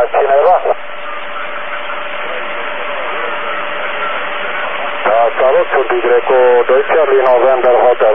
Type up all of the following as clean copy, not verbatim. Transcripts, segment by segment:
cineva? Da, salut, sunt Y-2 Charlie November Hotel.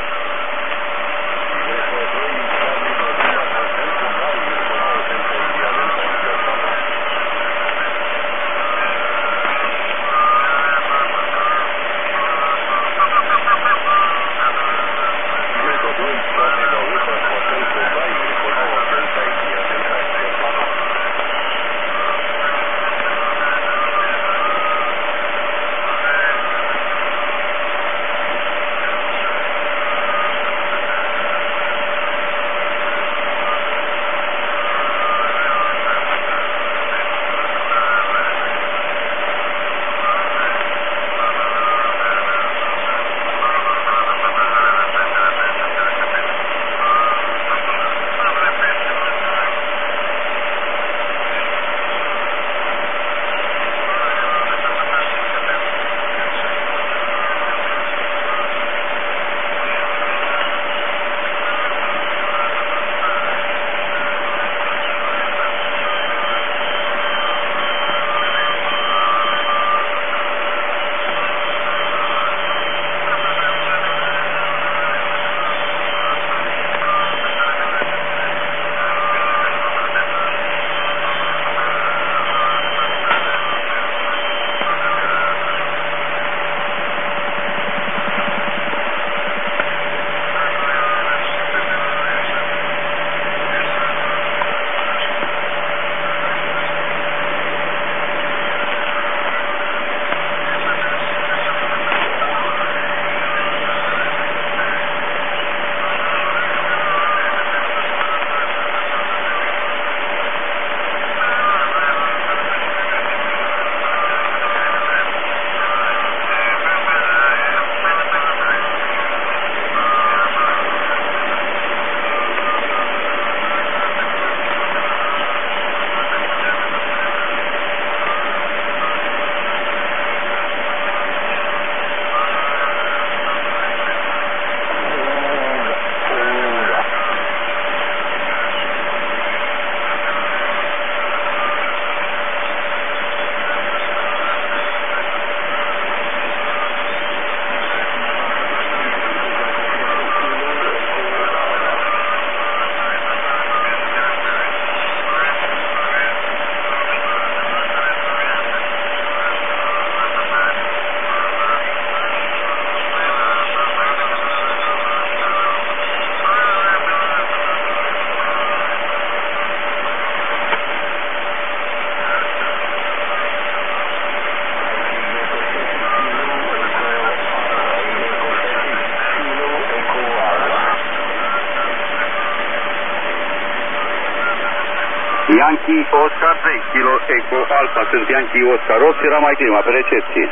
Yankee Oscar 3, Kilo Echo Alpha, sunt Yankee Oscar 8, era mai clima pe recepție.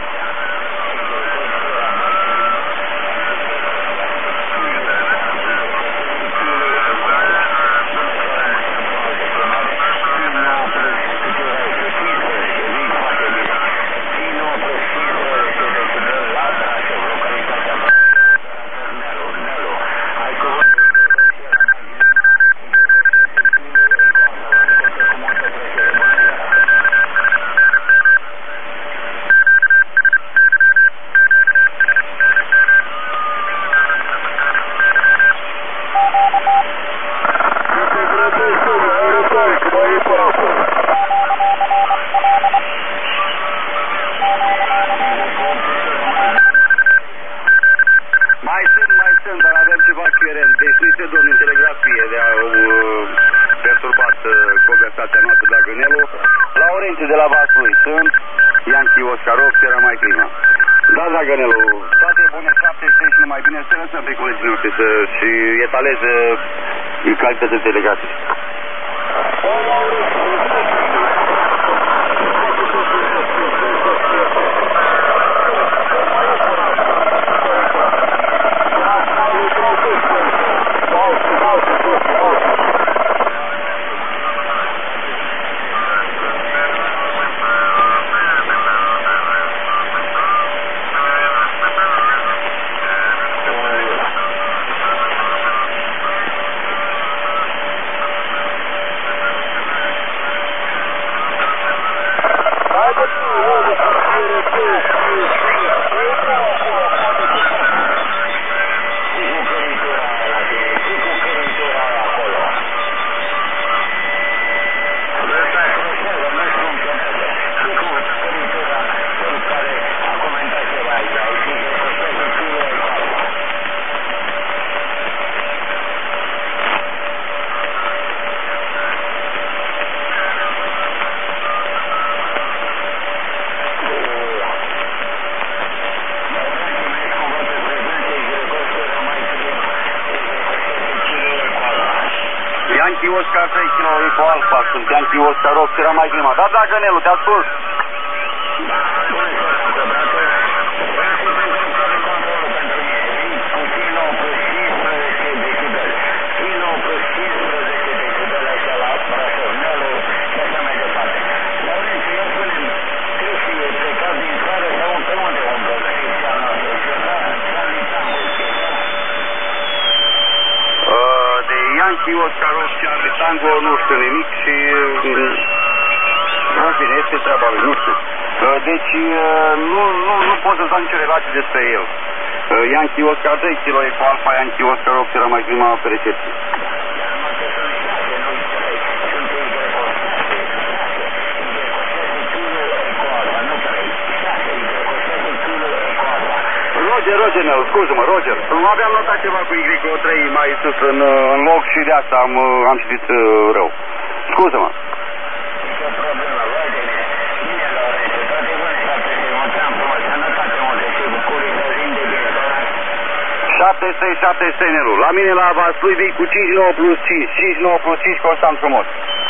Conversația noastră de la Gânelu. Laurențiu de la Vaslui sunt Yankee Oscar 8, era mai clima. Da, Dragănelu, toate bune, 76 și numai bine, să lăsăm pe colegii noștri să-și etaleze calități de delegații. sunt Yankee Oscar 8, era mai clima. Da, Gănelu, te ascult. Yankee Oscar 8 Charlie Tango, nu știu nimic și în fine, este treaba lui, nu știu. Deci nu pot să-ți dau nicio relație despre el. Yankee Oscar 2 kg e cu Alfa, Yankee Oscar 8 era mai prima pe recepție. Roger, meu, scuză-mă, Roger. Nu aveam notat ceva cu Y3 mai sus în loc și de asta am citit rău. Scuză-mă. Nicio problemă, Roger. Bine, Lorenzo, toate bune, toate se mulțeam frumos. Sănătate multe și bucurii să vin de bine, doamne. 7-6 Nelu. La mine la Vaslui vii cu 5-9 plus 5. 5-9 plus 5 constant frumos.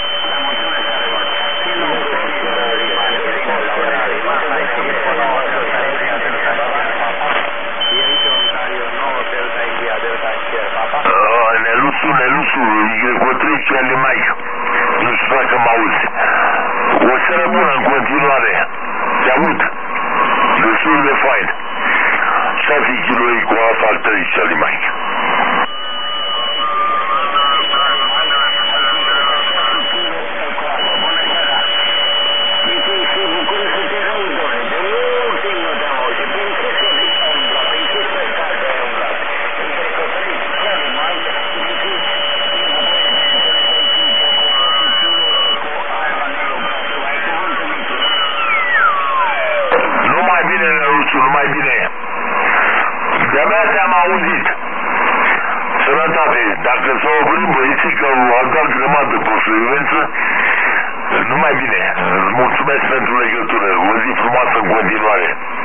Neluțu, Y3 Charlie Mike. Nu știu dacă mă auzi. O seară bună în continuare. Te aud. Destul de fain. 6 kg cu Alfa 3 Charlie Mike. Numai bine. De-abia te-am auzit. Sănătate, dacă s-au oprit băieții că au dat grămadă pe frecvență, numai bine. Îți mulțumesc pentru legătură. O zi frumoasă în continuare.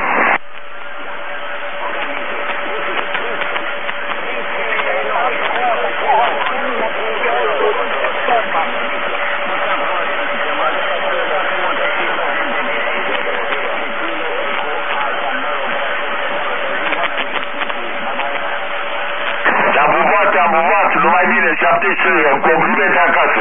Te-am buvat, numai bine, 7 complimente acasă.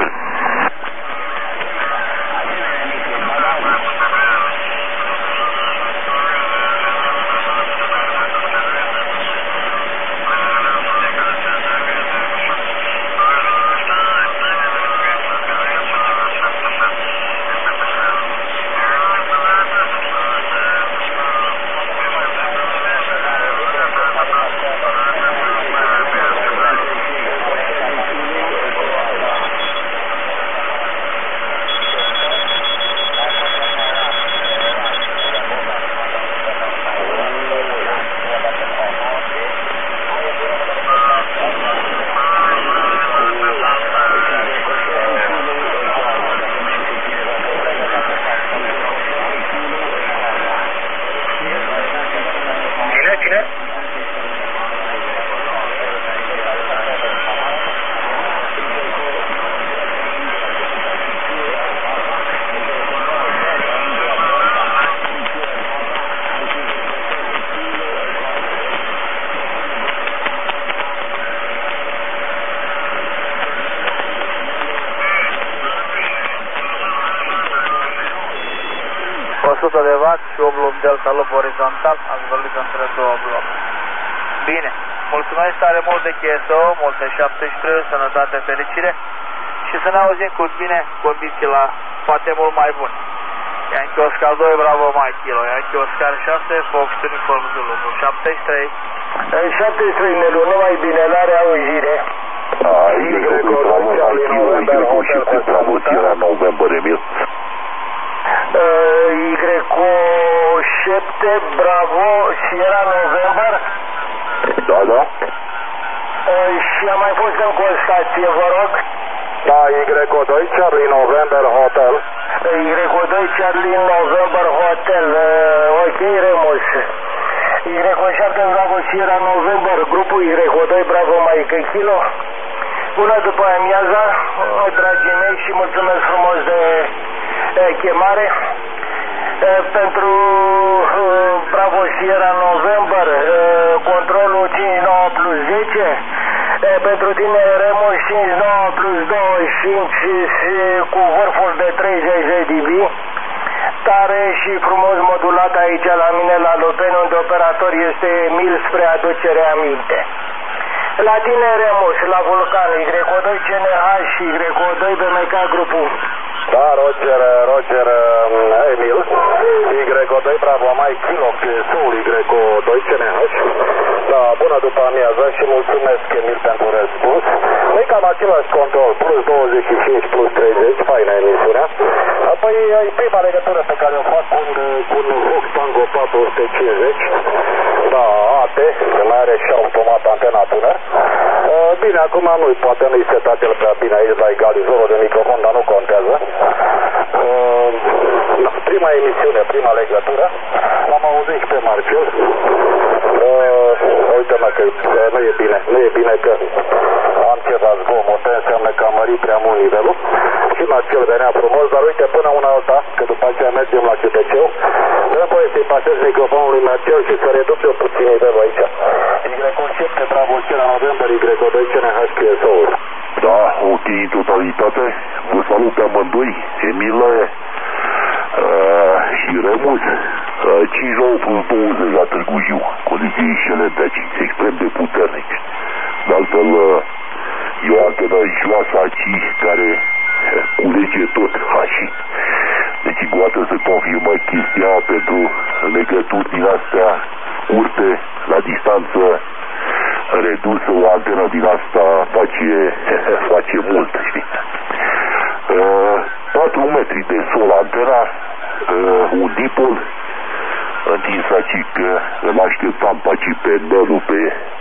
de watt și 8 lumi delta lob orizontal, ați vorbit între două bloc. Bine, mulțumesc tare mult de CSO, multe 17, sănătate, fericire și să ne auzim cu bine condiții la poate mult mai bune. Yankee Oscar 2, Bravo Mike Kilo, Yankee Oscar 6, Fox Uniform Zulu, 73. 73, Nelu, numai bine, n-are auzire. Y7, Bravo, Sierra November. Da, da. Și a mai fost încă o stație, vă rog. Da, Y2, Charlie November Hotel. Y2, Charlie November Hotel. Ok, Remus. Y7, Bravo, Sierra November, grupul Y2, Bravo, Mike Kilo. Bună după amiaza, dragii mei, și mulțumesc frumos chemare pentru Bravo Sierra November, controlul 59 plus 10, pentru tine Remus 59 plus 25 cu vârful de 30 de dB, tare și frumos modulat aici la mine la Lopeni, unde operator este Emil spre aducere aminte. La tine Remus, la Vulcan, Y2 CNH și Y2 BMK grupul. Da, Roger, Emil, Y2 Bravo Mike Kilo, Soul Y2 CNH. Da, bună după amiază și mulțumesc Emil pentru răspuns. Nu-i cam același control, plus 25, plus 30, faină emisiunea. Apoi e prima legătură pe care o fac cu un Fox Tango 450. Da, AT, că mai are și automat antena tună. Bine, acum poate nu-i setat el prea bine aici la egalizorul de microfon, dar nu contează. Prima emisiune, prima legătură. L-am auzit și pe Marcel. Uite-mă că nu e bine că am ceva zgomote, înseamnă că am mărit prea mult nivelul. Și Marcel venea frumos, dar uite până una alta, că după aceea mergem la CTC-ul, dă voie să-i pasez microfonul lui Marcel și să reduc eu puțin nivelul aici. Y7 Bravo Sierra November, Y2 CNH QSO-ul. Da, ok, în totalitate. Vă salut pe amândoi, Emil și Remus. 59 plus 20 la Târgu Jiu. Condiții excelente aici, extrem de puternic. De altfel, e o antenă joasă aici care culege tot așa. Deci, cu atât să confirmă chestia pentru legături din astea curte, la distanță redusă, o antenă din asta face mult, știi? 4 metri de sol antena, un dipol întins aici, că îl așteptam aici pe Nelu, pe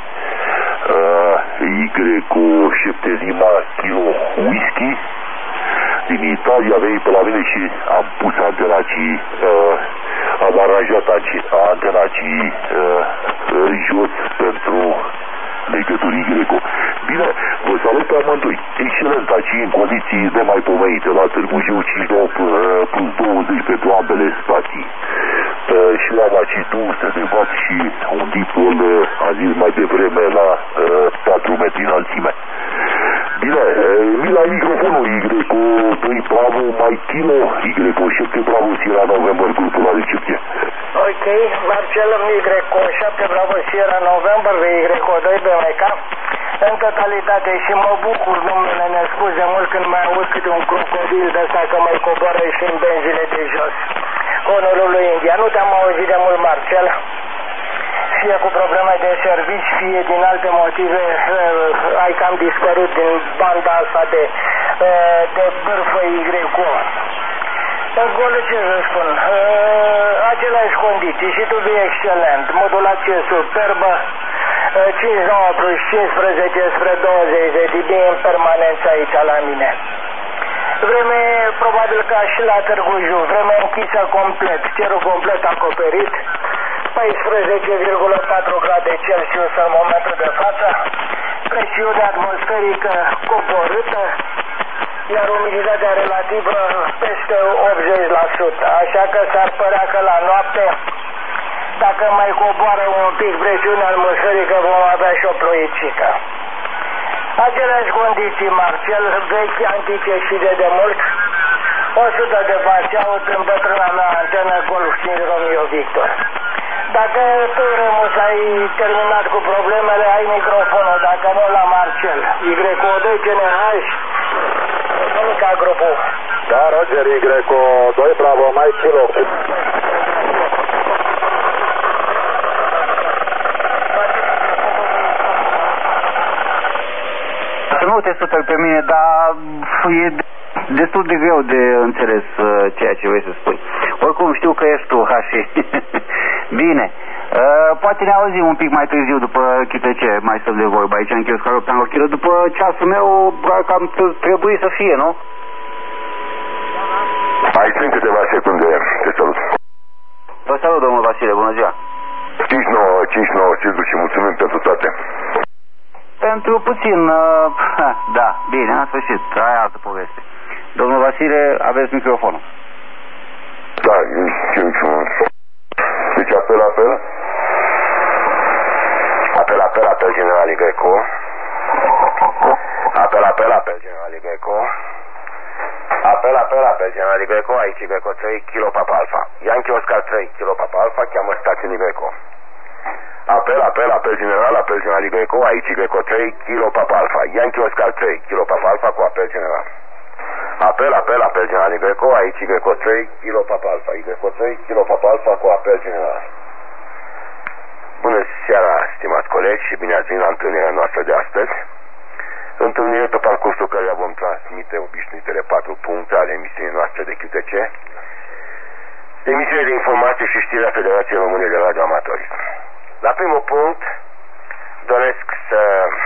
Y cu 7 kilo whisky din Italia, a venit pe la mine și am pus antena aici, am aranjat antena aici jos pentru legături Y. Bine, vă salut pe amândoi. Excelent aici, în condiții nemaipomenite, la Târgu Jiu 59 plus 20 pentru ambele stații. Și am aici 200 de W și un dipol, a zis mai devreme, la 4 metri înălțime. Bine, Mila microfonul Y2 Bravo Mike Kilo, Y7 Bravo Sierra November, grupul la recepție. Ok, Marcel Y7 Bravo Sierra November, Y2 BMK. În totalitate și mă bucur, domnule, ne scuze mult când mai aud câte un crocodil de ăsta că mai coboară și în benzile de jos. Conul lui India, nu te-am auzit de mult, Marcel. Fie cu probleme de servici, fie din alte motive, ai cam dispărut din banda asta de bârfă Y-Co. Acolo ce să spun, aceleași condiții și tu vii excelent, modulație superbă, 59 plus 15 spre 20 de dB în permanență aici la mine. Vreme probabil ca și la Târgu Jiu, vreme închisă complet, cerul complet acoperit, 14,4 grade Celsius în momentul de față, presiune atmosferică coborâtă, iar umiditatea relativă peste 80%, așa că s-ar părea că la noapte, dacă mai coboară un pic presiunea atmosferică, vom avea și o ploicică. Aceleași condiții, Marcel, vechi, antice și de demult, 100 de W aut în bătrâna mea antenă Golf 5 Romeo Victor. Dacă tu, Remus, ai terminat cu problemele, ai microfonul, dacă nu la Marcel. Y2 CNH, ca grupul. Da, Roger, Y2 Bravo Mike Kilo. Nu te superi pe mine, dar e destul de greu de înțeles ceea ce vrei să spui. Oricum știu că ești tu, Hashi. Bine. Poate ne auzim un pic mai târziu după CTC, mai stăm de vorba aici în Chioscarul Pianul Kilo. După ceasul meu, cam trebuie să fie, nu? Mai țin câteva secunde, te salut. Vă salut, domnul Vasile, bună ziua. 59, ce duci, mulțumim pentru toate. Pentru puțin, da, bine, în sfârșit, aia altă poveste. Domnul Vasile, aveți microfonul. Da, e frumos. Deci apel. Apel general Greco. Apel general Greco. Apel general Greco, aici Greco 3, Kilo Papa Alfa. Yankee Oscar 3, Kilo Papa Alfa, cheamă stațiunii Greco. Apel general Greco, aici Greco 3, Kilo Papa Alfa. Yankee Oscar 3, Kilo Papa Alfa cu apel general. Apel general Greco, aici Greco 3, Kilo Papa Alfa. Greco 3, Kilo Papa Alfa cu apel general. Bună seara, stimați colegi, și bine ați venit la întâlnirea noastră de astăzi. Întâlnire pe parcursul căreia vom transmite obișnuitele 4 puncte ale emisiunii noastre de QTC, emisiune de informații și știri a Federației Române de Radioamatorism. La primul punct doresc să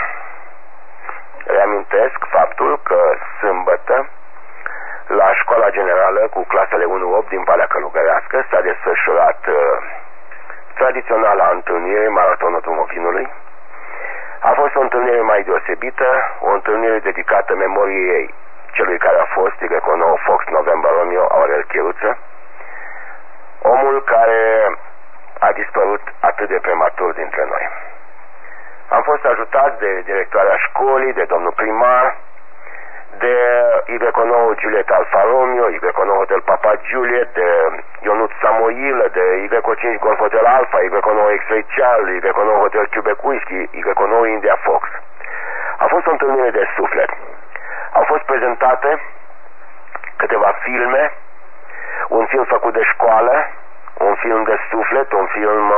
reamintesc faptul că sâmbătă la Școala Generală cu clasele 1-8 din Valea Călugărească s-a desfășurat tradiționala întâlnire Maratonul Drumovinului. A fost o întâlnire mai deosebită, o întâlnire dedicată memoriei celui care a fost Y9 Fox November Romeo Aurel Cheruță, omul care a dispărut atât de prematur dintre noi. Am fost ajutați de directoarea școlii, de domnul primar, de Y9 Juliet Alfa Romeo, Y9 Hotel Papa Juliet, de Ionut Samoilă, de Y5 Golf Hotel Alfa, Y9 X-Ray Charlie, Y9 Hotel Quebec Whisky, Y9 India Fox. A fost o întâlnire de suflet. Au fost prezentate câteva filme, un film făcut de școală, un film de suflet, un film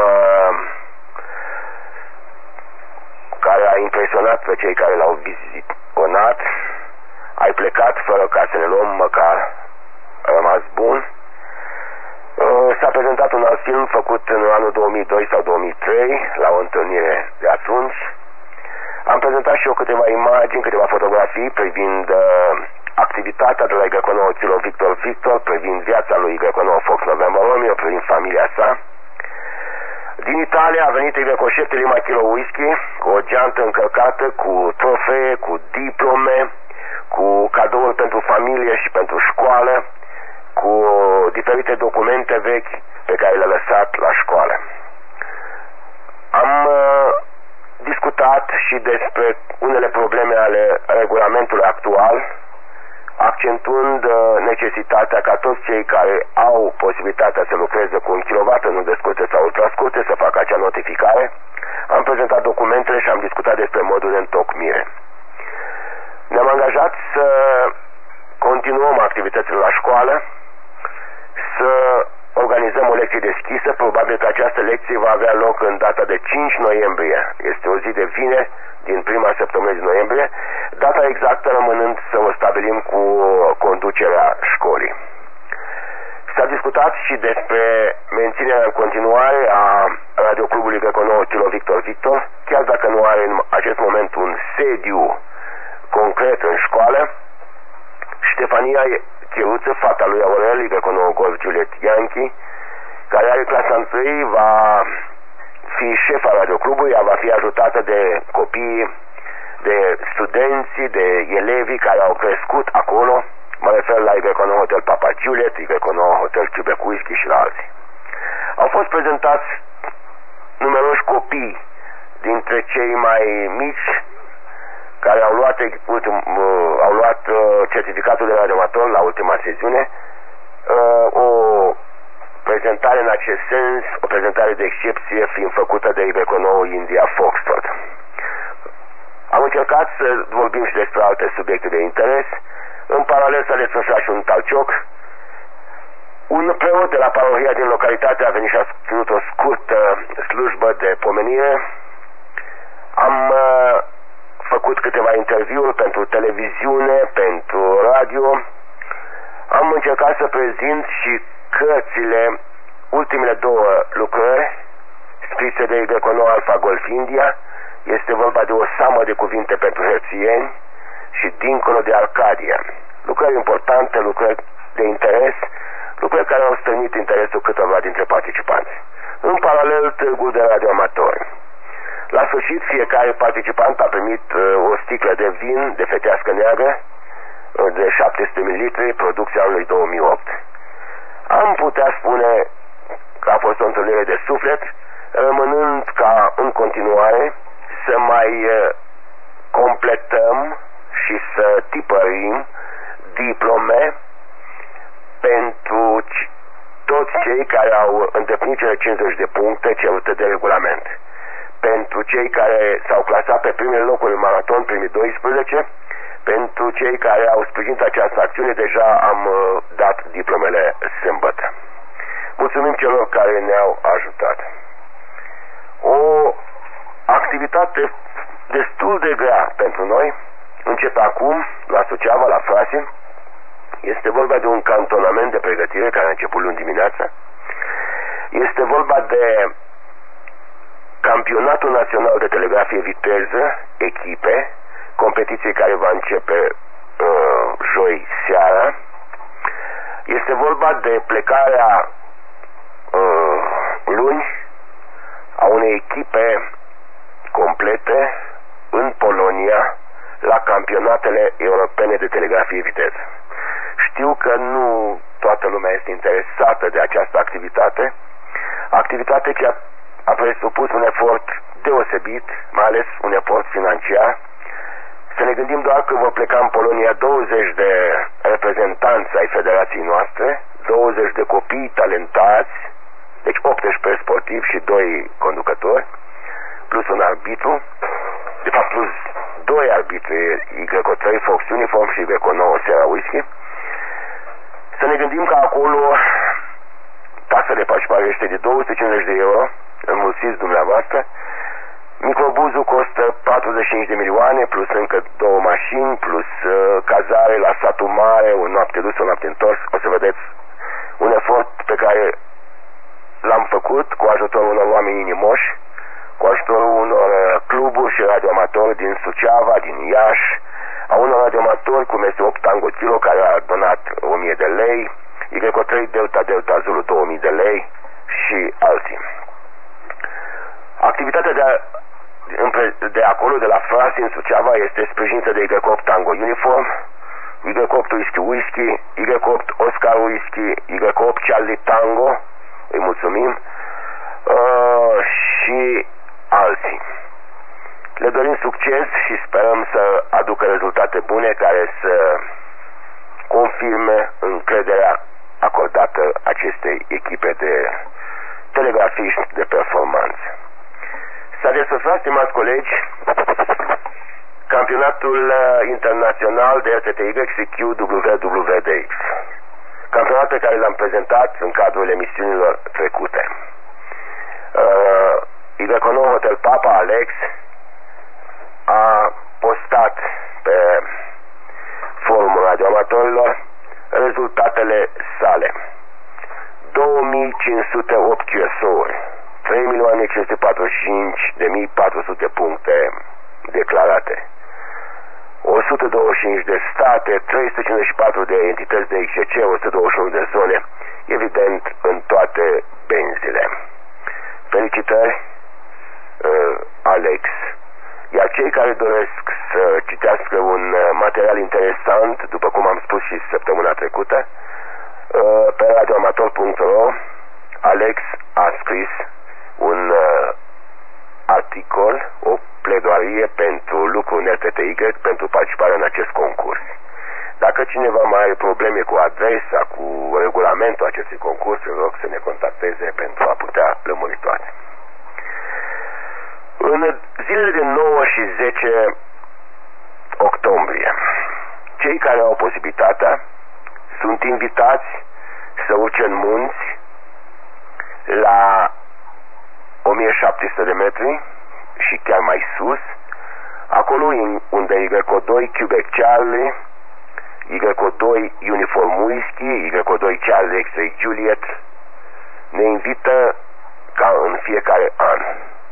care a impresionat pe cei care l-au vizionat. Ai plecat fără ca să ne luăm, măcar a rămas bun. S-a prezentat un alt film făcut în anul 2002 sau 2003 la o întâlnire de atunci. Am prezentat și eu câteva imagini, câteva fotografii privind activitatea de la Y9 Kilo Victor, privind viața lui Y9 Fox November Romeo, privind familia sa. Din Italia a venit Y7 Lima Kilo Whisky cu o geantă încărcată, cu trofee, cu diplome, cu cadouri pentru familie și pentru școală, cu diferite documente vechi pe care le-a lăsat la școală. Am discutat și despre unele probleme ale regulamentului actual, accentuând necesitatea ca toți cei care au posibilitatea să lucreze cu 1 kW în unde scurte sau ultrascurte să facă acea notificare. Am prezentat documentele și am discutat despre modul de întocmire. Ne-am angajat să continuăm activitățile la școală, să organizăm o lecție deschisă. Probabil că această lecție va avea loc în data de 5 noiembrie. Este o zi de vineri din prima săptămână din noiembrie, data exactă rămânând să o stabilim cu conducerea școlii. S-a discutat și despre menținerea în continuare a radioclubului Y9 Kilo Victor, chiar dacă nu are în acest moment un sediu concret în școală. Ștefania Cheruță, fata lui Aurel, Y9 Golf Juliet Yankee, care are clasa 1, va fi șefa radioclubului, ea va fi ajutată de copii, de studenții, de elevii care au crescut acolo. Mă refer la Y9 Hotel Papa Juliet, Y9 Hotel Quebec Whisky și la alții. Au fost prezentați numeroși copii dintre cei mai mici care au luat certificatul de radioamator la ultima sesiune, o prezentare în acest sens, o prezentare de excepție fiind făcută de Y9 India Foxtrot. Am încercat să vorbim și despre alte subiecte de interes. În paralel s-a desfășurat și un talcioc. Un preot de la parohia din localitate a venit și a ținut o scurtă slujbă de pomenire. Am făcut câteva interviuri pentru televiziune, pentru radio. Am încercat să prezint și cărțile, ultimele 2 lucrări scrise de Y9 Alfa Golf India. Este vorba de o samă de cuvinte pentru herțieni și dincolo de Arcadia. Lucrări importante, lucrări de interes, lucrări care au stârnit interesul câtorva dintre participanți. În paralel, târgul de radioamatori. La sfârșit, fiecare participant a primit o sticlă de vin de fetească neagră de 700 ml, producția anului 2008. Am putea spune că a fost o întâlnire de suflet, rămânând ca în continuare să mai completăm și să tipărim diplome pentru toți cei care au îndeplinit cele 50 de puncte cerute de regulament. Pentru cei care s-au clasat pe primele locuri în maraton, primii 12, pentru cei care au sprijinit această acțiune, deja am dat diplomele sâmbătă. Mulțumim celor care ne-au ajutat. O activitate destul de grea pentru noi începe acum la Suceava, la Frasin. Este vorba de un cantonament de pregătire care a început luni dimineața. Este vorba de Campionatul Național de Telegrafie Viteză, echipe, competiție care va începe joi seara. Este vorba de plecarea luni a unei echipe complete în Polonia la campionatele europene de telegrafie viteză. Știu că nu toată lumea este interesată de această activitate ce a presupus un efort deosebit, mai ales un efort financiar. Să ne gândim doar că vor pleca în Polonia 20 de reprezentanți ai federației noastre, 20 de copii talentați, deci 18 sportivi și 2 conducători, plus un arbitru, de fapt plus 2 arbitri, Y3 Fox Uniform și Y9 Sierra Whisky. Să ne gândim că acolo taxa de participare este de 250 de euro, înmulțiți dumneavoastră. Microbuzul costă 45 de milioane, plus încă 2 mașini, plus cazare la satul mare, o noapte dus, o noapte întors. O să vedeți un efort pe care l-am făcut cu ajutorul unor oameni inimoși, cu ajutorul unor cluburi și radioamatori din Suceava, din Iași, a unor radioamatori cum este 8 Tango Kilo care a donat 1000 de lei, Y3 Delta Delta Zulu 2000 de lei și alții. Activitatea de acolo, de la Frasin, în Suceava, este sprijinită de Y8 Tango Uniform, Y8 Whisky Whisky, Y8 Oscar Whisky, Y8 Charlie Tango, îi mulțumim, și alții. Le dorim succes și sperăm să aducă rezultate bune care să confirme încrederea acordată acestei echipe de telegrafiști de performanță. S-a desfășurat, stimați colegi, campionatul internațional de RTTY și QWWDX. Campionat pe care l-am prezentat în cadrul emisiunilor trecute. Y9 Hotel Papa Alex a postat pe forumul radioamatorilor rezultatele sale. 2508 QSO-uri, 3.545.400 puncte declarate, 125 de state, 354 de entități de XCC, 121 de zone, evident în toate benzile. Felicitări, Alex. Iar cei care doresc să citească un material interesant, după cum am spus și săptămâna trecută, pe radioamator.ro, Alex a scris un articol, o pledoarie pentru lucru în RTTY, pentru participarea în acest concurs. Dacă cineva mai are probleme cu adresa, cu regulamentul acestui concurs, îl rog să ne contacteze pentru a putea lămuri toate. În zilele de 9 și 10 octombrie, cei care au posibilitatea sunt invitați să urce în munți la 1700 de metri și chiar mai sus, acolo unde Y2 Quebec Charlie, Y2 Uniform Whisky, Y2 Charlie X-Ray Juliet ne invită ca în fiecare an.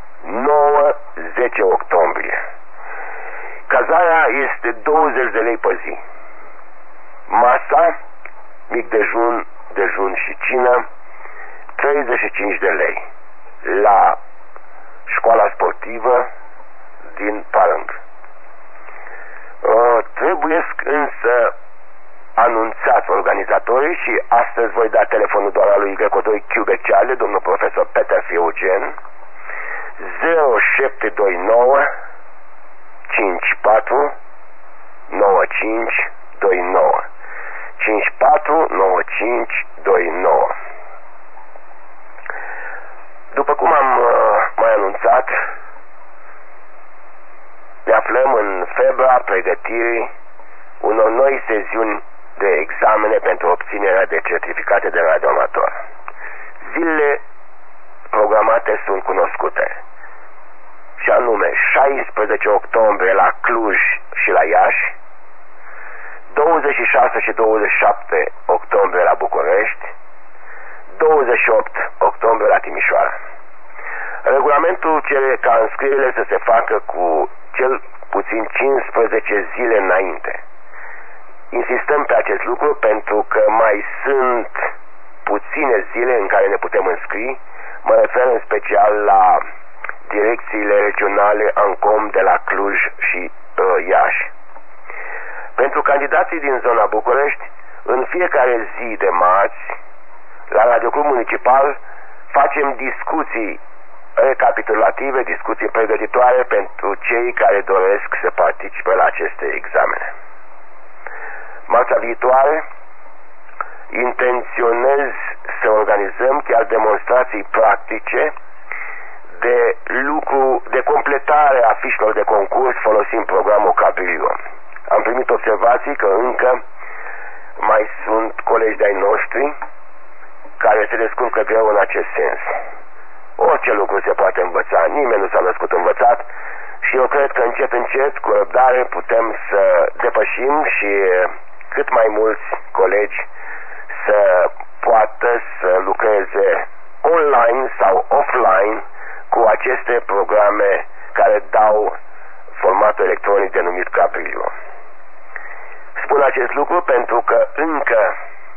9-10 octombrie. Cazarea este 20 de lei pe zi. Masa, mic dejun și cină, 35 de lei. La școala sportivă din Parâng. Trebuie însă anunțat organizatorii și astăzi voi da telefonul doar al lui Y2 Quebec Charlie, domnul profesor Peter Eugen, 0729 54 95 29 54 95 29. După cum am mai anunțat, ne aflăm în febra pregătirii unor noi seziuni de examene pentru obținerea de certificate de radioamator. Zilele programate sunt cunoscute, și anume 16 octombrie la Cluj și la Iași, 26 și 27 octombrie la București, 28 octombrie la Timișoara. Regulamentul cere ca înscrierile să se facă cu cel puțin 15 zile înainte. Insistăm pe acest lucru pentru că mai sunt puține zile în care ne putem înscri. Mă refer în special la direcțiile regionale ANCOM de la Cluj și Iași. Pentru candidații din zona București, în fiecare zi de marți, la Radioclub Municipal, facem discuții recapitulative, discuții pregătitoare pentru cei care doresc să participe la aceste examene. Marțea viitoare intenționez să organizăm chiar demonstrații practice de completare a fișelor de concurs folosind programul Cabrillo. Am primit observații că încă mai sunt colegi de-ai noștri care se descurcă greu în acest sens. Orice lucru se poate învăța, nimeni nu s-a născut învățat și eu cred că încet, încet, cu răbdare, putem să depășim și cât mai mulți colegi să poată să lucreze online sau offline cu aceste programe care dau formatul electronic denumit Cabrillo. Spun acest lucru pentru că încă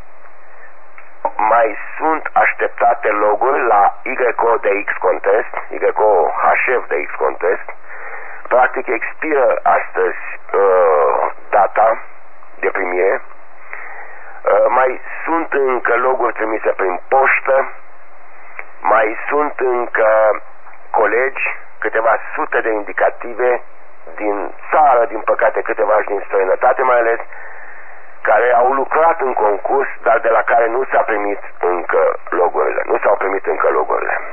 mai sunt așteptate loguri la YO de X Contest, YO HF de X Contest. Practic expiră astăzi data de primire. Mai sunt încă loguri trimise prin poștă, mai sunt încă colegi, câteva sute de indicative din țară, din păcate câteva și din străinătate mai ales, care au lucrat în concurs, dar de la care nu s-a primit încă logurile. Nu s-au primit încă logurile.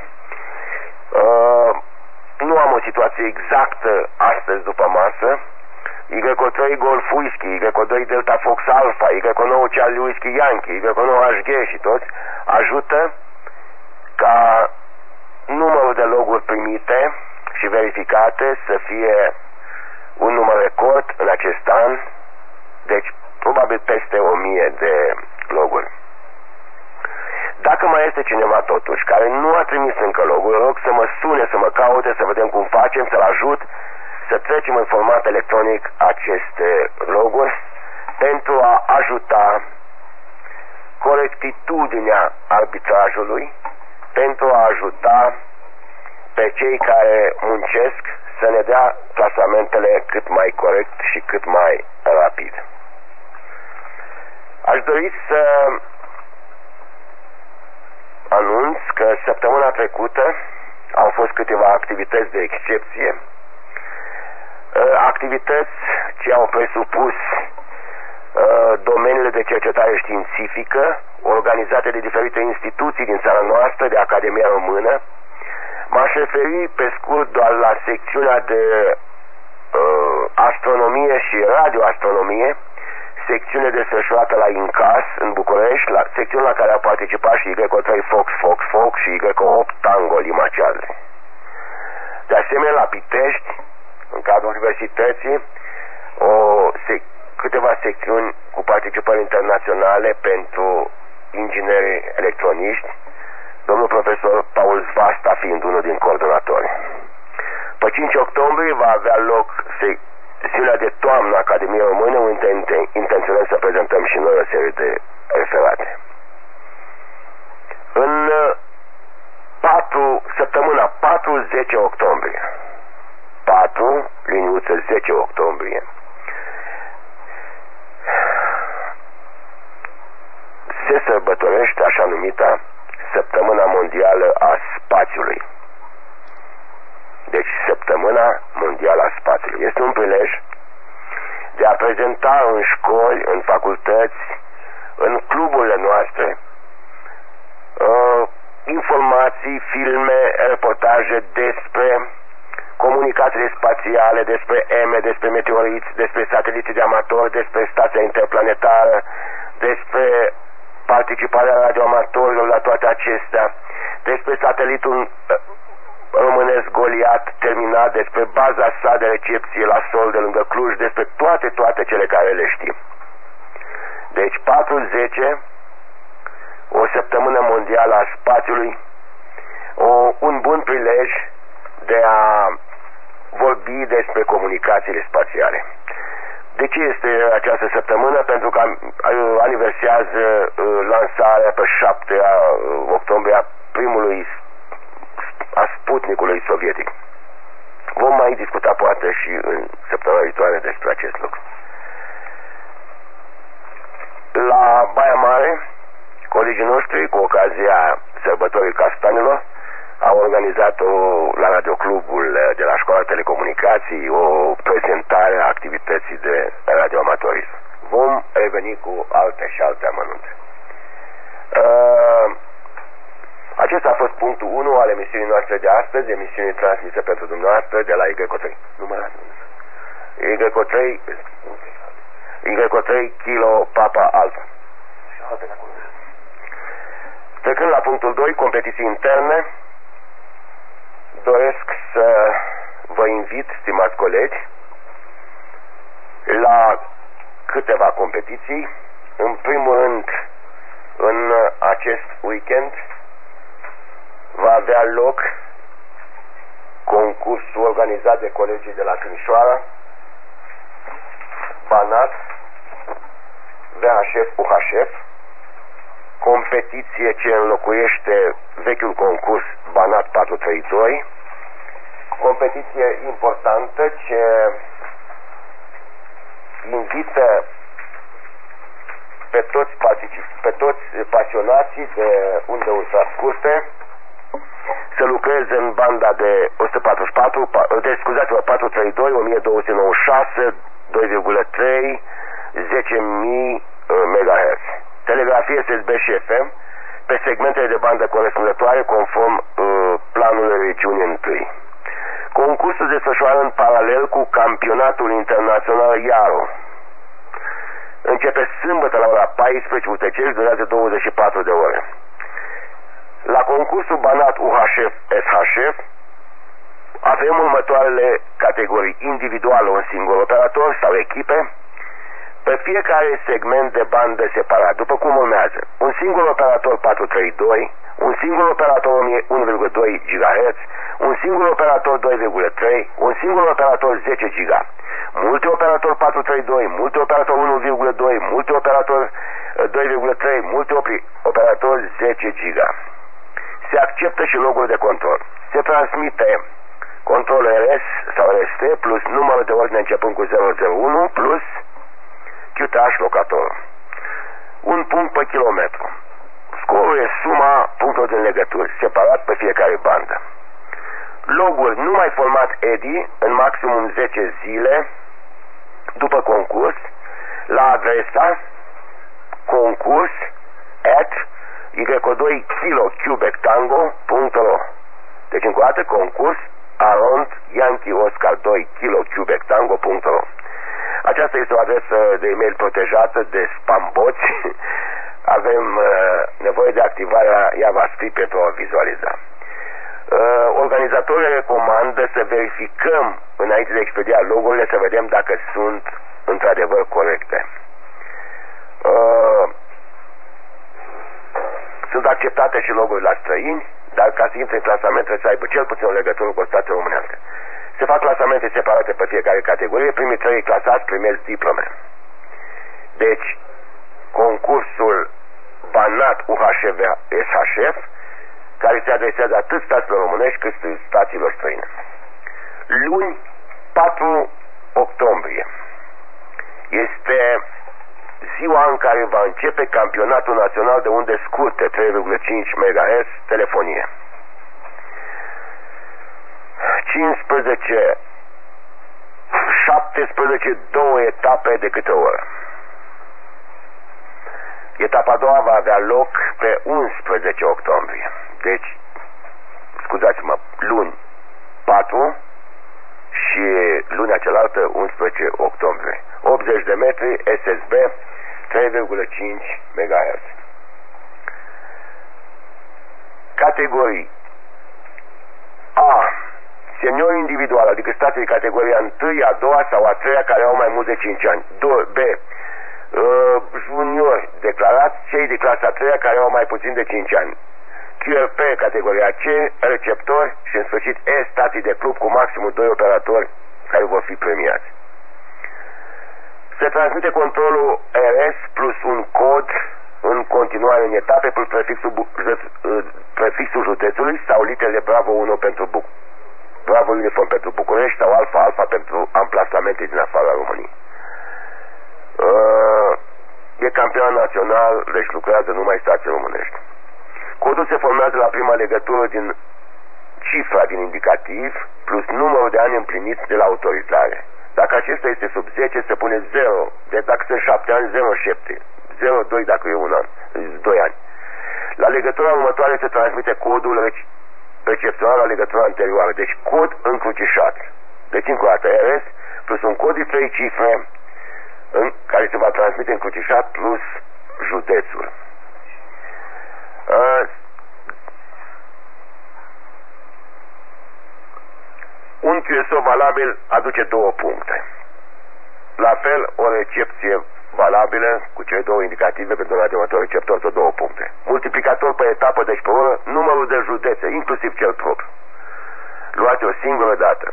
Nu am o situație exactă astăzi după masă. Y3 Golf Whisky, Y2 Delta Fox Alpha, Y9 Charlie Whisky Yankee, Y9 HG și toți ajută ca numărul de loguri primite și verificate să fie un număr record în acest an, deci probabil peste 1000 de loguri. Dacă mai este cineva totuși care nu a trimis încă loguri, rog să mă sune, să mă caute, să vedem cum facem, să-l ajut să trecem în format electronic aceste loguri pentru a ajuta corectitudinea arbitrajului, pentru a ajuta pe cei care muncesc să ne dea clasamentele cât mai corect și cât mai rapid. Aș dori să anunț că săptămâna trecută au fost câteva activități de excepție, activități ce au presupus domeniile de cercetare științifică organizate de diferite instituții din țara noastră, de Academia Română. M-aș referi pe scurt doar la secțiunea de astronomie și radioastronomie, secțiune desfășurată la INCAS în București, la secțiunea la care a participat și Y3 Fox Fox Fox și Y8 Tango Lima Charlie. De asemenea, la Pitești, în cadrul universității, câteva secțiuni cu participări internaționale pentru ingineri electroniști, domnul profesor Paul Zvasta fiind unul din coordonatori. Pe 5 octombrie va avea loc zilea de toamnă Academiei Române, unde intenționăm să prezentăm și noi o serie de referate. În săptămâna 4-10 octombrie, 4-10 octombrie, se sărbătorește așa numita Săptămâna Mondială a Spațiului. Deci Săptămâna Mondială a Spațiului. Este un prilej de a prezenta în școli, în facultăți, în cluburile noastre, informații, filme, reportaje despre comunicațiile spațiale, despre EME, despre meteoriți, despre sateliții de amatori, despre stația interplanetară, despre participarea radioamatorilor la toate acestea, despre satelitul românesc Goliat terminat, despre baza sa de recepție la sol de lângă Cluj, despre toate cele care le știm. Deci 4/10, o săptămână mondială a spațiului, un bun prilej de a vorbi despre comunicațiile spațiale. De ce este această săptămână? Pentru că aniversează lansarea pe 7 octombrie a Sputnikului sovietic. Vom mai discuta poate și în săptămâna viitoare despre acest lucru. La Baia Mare, colegii noștri, cu ocazia sărbătorii castanilor, au organizat la radioclubul de la Școala Telecomunicații o prezentare a activității de radioamatorism. Vom reveni cu alte și alte amănunte. Acesta a fost punctul 1 al emisiunii noastre de astăzi, emisiunii transmisă pentru dumneavoastră de la YO3. YO3 Kilo Papa Alpha. Trecând la punctul 2, competiții interne, doresc să vă invit, stimați colegi, la câteva competiții. În primul rând, în acest weekend va avea loc concursul organizat de colegii de la Timișoara, Banat, VHF, UHF, competiție ce înlocuiește vechiul concurs Banat 432, competiție importantă ce invită pe toți pasionații de unde ultrascurte să lucreze în banda de 144, 432, 1296, 2,3, 10.000 MHz. Telegrafie SSB și FM pe segmentele de bandă corespunzătoare conform planului regiunii 1. Concursul se desfășoară în paralel cu campionatul internațional IARO. Începe sâmbătă la ora 14 UTC și durează 24 de ore. La concursul Banat UHF SHF avem următoarele categorii: individual, un singur operator sau echipe, pe fiecare segment de bandă separat, după cum urmează: un singur operator 432, un singur operator 1,2 GHz, un singur operator 2,3, un singur operator 10 GB, multioperator 432, multioperator 1,2, multioperator 2,3, multioperator 10 GB. Se acceptă și logul de control. Se transmite control RS sau RST plus numărul de ordine începând cu 001 plus QTH locator. Un punct pe kilometru. Scorul e suma punctelor de legături, separat pe fiecare bandă. Loguri numai format EDI în maximum 10 zile după concurs la adresa concurs@y2 kilo Quebec Tango.ro. Deci încă o dată concurs Yankee Oscar 2 kilo Quebec Tango.ro. Aceasta este o adresă de e-mail protejată de spamboți. Avem nevoie de activarea, ea va fi pentru a vizualiza. Organizatorii recomandă să verificăm înainte de expedia logurile, să vedem dacă sunt într-adevăr corecte. Sunt acceptate și logurile la străini, dar ca să intre în clasament trebuie să aibă cel puțin o legătură cu o stație românească. Se fac clasamente separate pe fiecare categorie, primii 3 clasați primesc diplome. Deci, concursul Banat UHF SHF, care se adresează atât stațiilor românești cât și stațiilor străine. Luni, 4 octombrie, este ziua în care va începe campionatul național de unde scurte 3,5 MHz telefonie. 17, 2 etape de câte oră. Etapa a doua va avea loc pe 11 octombrie. Deci, scuzați-mă, luni 4 și lunea cealaltă 11 octombrie. 80 de metri, SSB, 3,5 MHz. Categorii A. Senior individual, adică stații de categoria 1, a 2 sau a 3 care au mai mult de 5 ani. 2. B. Juniori declarați, cei de clasa 3 care au mai puțin de 5 ani. QRP categoria C, receptori și în sfârșit E, stații de club cu maximum 2 operatori care vor fi premiați. Se transmite controlul RS plus un cod în continuare în etape plus prefixul județului sau literele Bravo 1 pentru Bravo Uniform pentru București sau Alfa Alfa pentru amplasamente din afara României. E campionat național, deci lucrează numai stații românești. Codul se formează la prima legătură din cifra din indicativ plus numărul de ani împliniți de la autorizare. Dacă acesta este sub 10, se pune 0. Deci dacă sunt 7 ani, 0,7. 0,2 dacă e 1 an, 2 ani. La legătura următoare se transmite codul recepționat la legătura anterioară. Deci cod încrucișat. Deci încă o dată RS plus un cod de 3 cifre în care se va transmite încrucișat plus județul. Un QSO valabil aduce 2 puncte. La fel, o recepție valabilă cu cele 2 indicative pentru radioamator receptor de 2 puncte. Multiplicator pe etapă, deci pe oră, numărul de județe, inclusiv cel propriu. Luați o singură dată.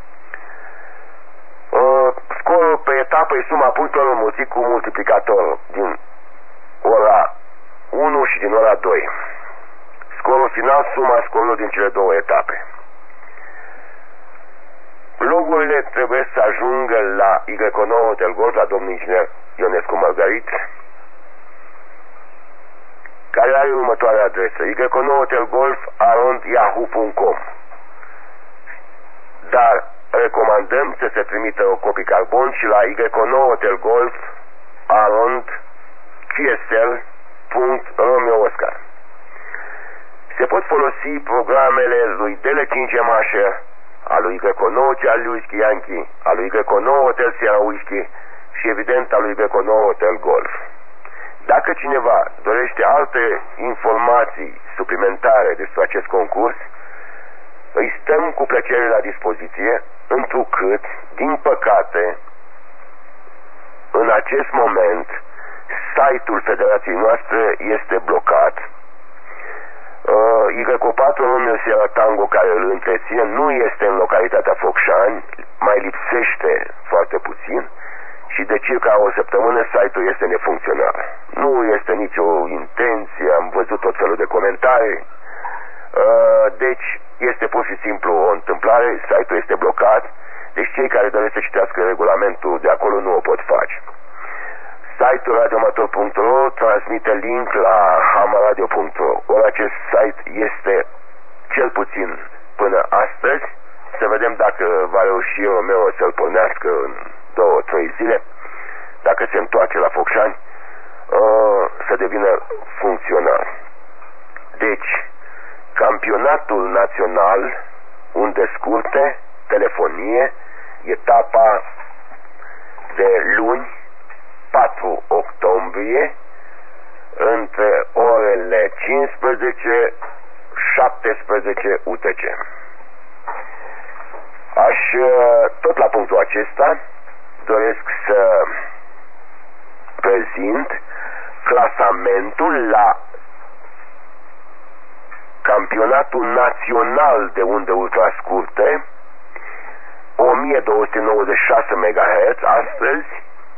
Scorul pe etapă e suma punctelor înmulțit cu multiplicatorul din ora 1 și din ora 2. Scorul final, suma scorurilor din cele 2 etape. Logurile trebuie să ajungă la Y9 Hotel Golf, la domnul inginer Ionescu Margarit, care are următoarea adresă: Y9 Hotel Golf @yahoo.com. Dar recomandăm să se trimită o copie carbon și la Y9 Hotel Golf @qsl.romeo-oscar. Se pot folosi programele lui DL5MH, a lui Y9 Charlie Whisky Yankee, a lui Y9 Hotel Sierra Whisky și evident a lui Y9 Hotel Golf. Dacă cineva dorește alte informații suplimentare despre acest concurs, îi stăm cu plăcere la dispoziție, întrucât, din păcate, în acest moment, site-ul federației noastre este blocat. Y4 Romeo Sierra Tango, care îl întreține, nu este în localitatea Focșani, mai lipsește foarte puțin și de circa o săptămână site-ul este nefuncțional. Nu este nicio intenție, am văzut tot felul de comentarii, deci este pur și simplu o întâmplare, site-ul este blocat, deci cei care doresc să citească regulamentul de acolo nu o pot face. Site-ul radioamator.ro transmite link la hamaradio.ro. Ori acest site este cel puțin până astăzi. Să vedem dacă va reuși Romeo să-l pornească în 2-3 zile. Dacă se întoarce la Focșani, să devină funcțional. Deci, campionatul național, unde scurte, telefonie, etapa de luni, 4 octombrie, între orele 15-17 UTC. Tot la punctul acesta, doresc să prezint clasamentul la campionatul național de unde ultrascurte, 1296 MHz, astăzi,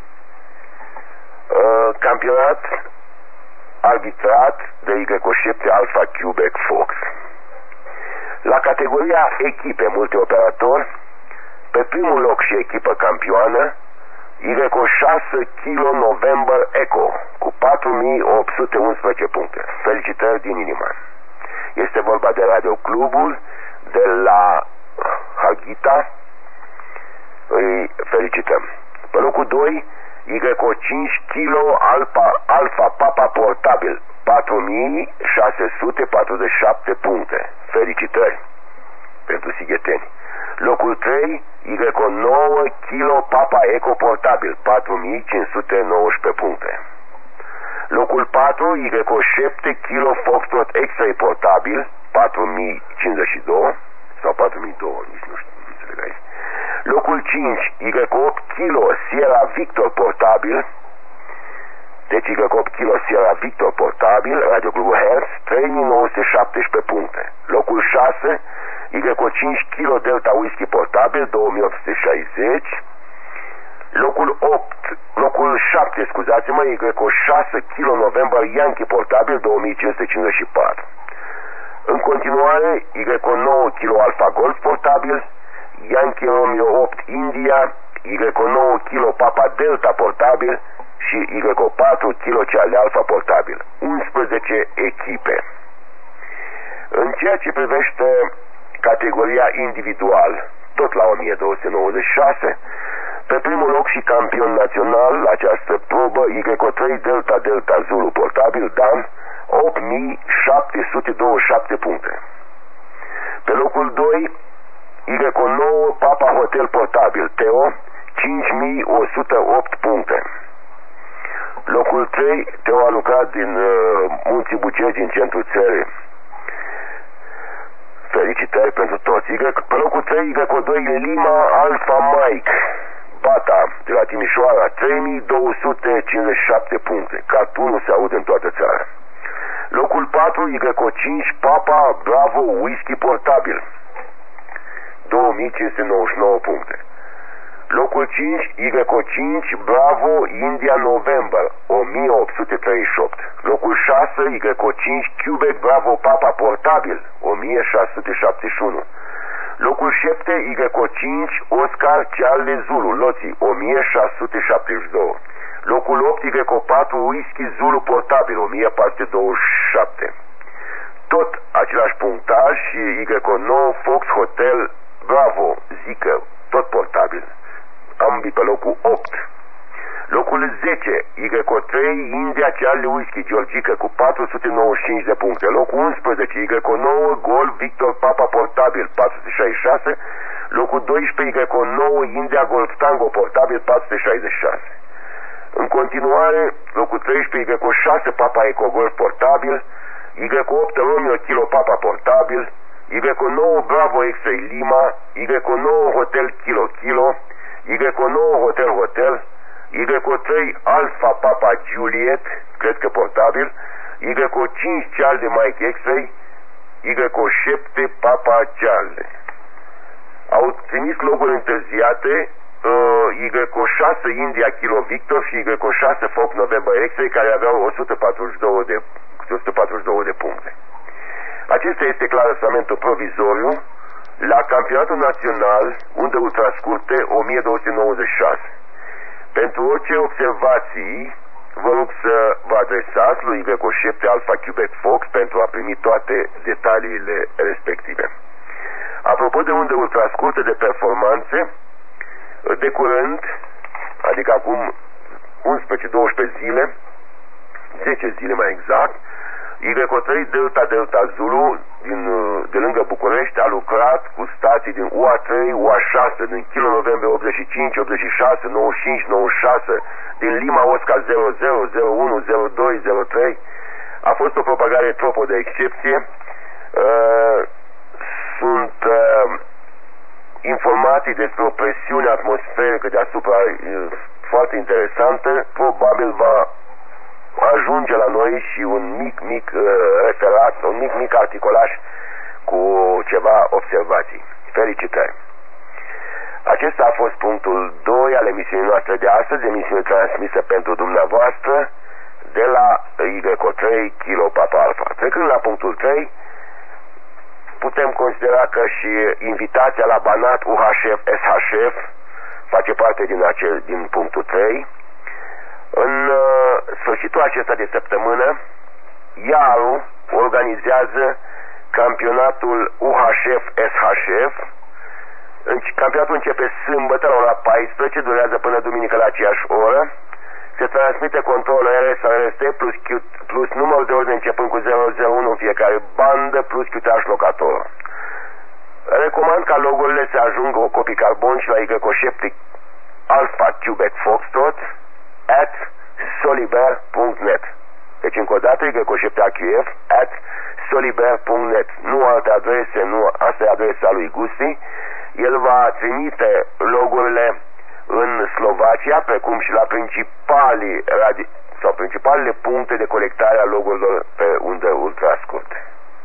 campionat arbitrat de Y7 Alpha Quebec Fox. La categoria echipe multioperator, pe primul loc și echipă campioană, YO6 Kilo November Echo cu 4811 puncte. Felicitări din inimă. Este vorba de radioclubul de la Hagita. Îi felicităm. Pe locul 2, YO5 Kilo Alpha Papa Portabil, 4647 puncte. Felicitări pentru sigheteni. Locul 3, YO9 Kilo Papa Eco Portabil, 4519 puncte. Locul 4, YO7 Kilo Foxtrot X-Ray Portabil, 4052 sau 4002, nici nu știu, nu înțeleg aici. Locul 5, YO8 Kilo Sierra Victor Portabil, deci YO8 Kilo Sierra Victor Portabil, radioclubul Hertz, 3917 puncte. Locul 6, YO5 Kilo Delta Whisky Portabil, 2860. Locul 7, scuzați-mă, YO6 Kilo November Yankee Portabil, 2554. În continuare, YO9 Kilo Alpha Golf Portabil, Yankee Romeo 8 India, YO9 Kilo Papa Delta Portabil și YO4 Kilo Charlie Alpha Portabil. 11 echipe. În ceea ce privește categoria individual, tot la 1296, pe primul loc și campion național la această probă, YO3 Delta Delta Zulu Portabil, Dan, 8727 puncte. Pe locul 2, YO9 Papa Hotel Portabil, Teo, 5108 puncte. Locul 3, Teo a lucrat din Munții Bucegi, din centrul țării. Felicitări pentru toți. Pe locul 3, YO2 Lima Alpha Mike, Bata, de la Timișoara, 3257 puncte. Cartunul se aude în toată țara. Locul 4, YO5 Papa Bravo Whisky Portabil, 2599 puncte. Locul 5, YO5 Bravo India November, 1838. Locul 6, YO5 Quebec Bravo Papa Portabil, 1671. Locul 7, YO5 Oscar Charlie Zulu Loții, 1672. Locul 8, YO4 Whisky Zulu Portabil, 1427. Tot același punctaj și YO9 Fox Hotel Bravo Zică, tot portabil. Ambii pe locul 8. Locul 10, YO3 India Charlie Whisky Georgica cu 495 de puncte. Locul 11, YO9 Golf Victor Papa Portabil, 466. Locul 12, YO9 India Golf Tango Portabil, 466. În continuare, locul 13, YO6 Papa Eco Golf Portabil, YO8 Romeo Kilo Papa Portabil, YO9 Bravo X-Ray Lima, YO9 Hotel Kilo Kilo, YO9 Hotel Hotel, YO3 Alpha Papa Juliet, cred că portabil, YO5 Charlie Mike X-Ray, YO7 Papa Charlie. Au trimis loguri întârziate YO6 India Kilo Victor și YO6 Fox November X-Ray, care aveau 142 de puncte. Acesta este clasamentul provizoriu la campionatul național unde ultrascurte 1296. Pentru orice observații, vă rog să vă adresați lui YO7 Alpha Quebec Fox pentru a primi toate detaliile respective. Apropo de unde ultrascurte de performanțe, de curând, adică acum 11-12 zile, 10 zile mai exact, YO3 Delta Delta Zulu de lângă București a lucrat cu stații din UA3, UA6, din Kilo November 85, 86, 95, 96, din Lima Oscar 00, 01, 02, 03. A fost o propagare tropo de excepție. Sunt informații despre o presiune atmosferică deasupra foarte interesantă. Probabil va ajunge la noi și un mic referat, un mic articolaș cu ceva observații. Felicitări! Acesta a fost punctul 2 al emisiunii noastre de astăzi, emisiune transmisă pentru dumneavoastră de la YO3 Kilo Papa Alpha. Trecând la punctul 3, putem considera că și invitația la Banat UHF SHF face parte din punctul 3. În sfârșitul acesta de săptămână, IAL organizează campionatul UHF-SHF. Campionatul începe sâmbătă la ora 14, durează până duminică la aceeași oră. Se transmite controlul RS-RST plus numărul de ordine începând cu 001 în fiecare bandă plus chiutaș locator. Recomand ca logurile să ajungă o copii carbon și la Y7 Alpha Quebec Foxtrot @soliber.net. Deci încă o dată Y7AQF @soliber.net. Nu alte adrese, nu, asta e adresa lui Gusti. El va trimite logurile în Slovacia, precum și la principalele puncte de colectare a logurilor pe undă ultrascurte.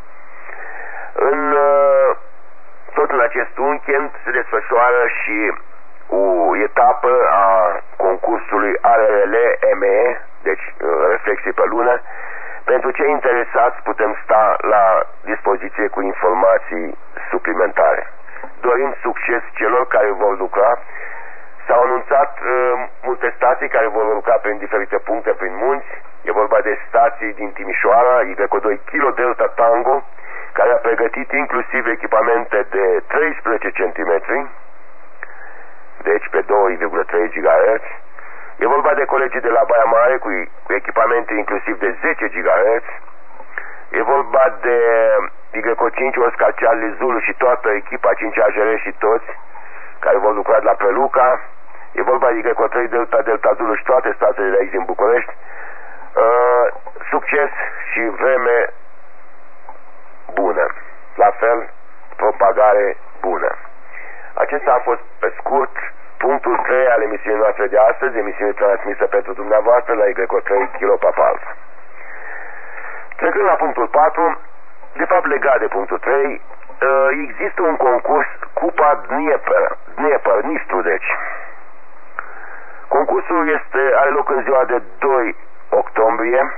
Tot în acest weekend se desfășoară și o etapă a concursului ARL-ME, deci reflexii pe lună. Pentru cei interesați putem sta la dispoziție cu informații suplimentare. Dorim succes celor care vor lucra. S-au anunțat multe stații care vor lucra prin diferite puncte prin munți. E vorba de stații din Timișoara, Y2 Kilo Delta Tango, care a pregătit inclusiv echipamente de 13 cm, deci pe 2,3 GHz. E vorba de colegii de la Baia Mare cu echipamente inclusiv de 10 GHz. E vorba de Y5 Oscar Charlie Zulu și toată echipa 5 AGR și toți care vor lucra la Preluca. E vorba de Y3 Delta Zulu și toate statele de aici din București. Succes și vreme bună. La fel, propagare bună. Acesta a fost pe scurt punctul 3 al emisiunii noastre de astăzi, emisiune transmisă pentru dumneavoastră la Y3 Kilo Papa Alpha. Trecând la punctul 4, de fapt legat de punctul 3, există un concurs Cupa Dnieper, Nistru deci. Concursul are loc în ziua de 2 octombrie,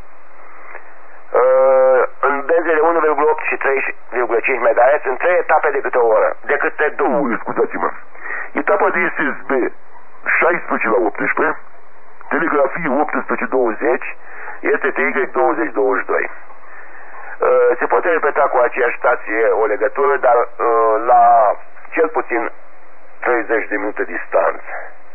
în benzele 1,8 și 3,5 MHz, în 3 etape de câte o oră, de câte 2. Scuzați-mă. Etapa de SSB 16 la 18, telegrafie 18-20, este TY 20-22. Se poate repeta cu aceeași stație o legătură, dar la cel puțin 30 de minute distanță.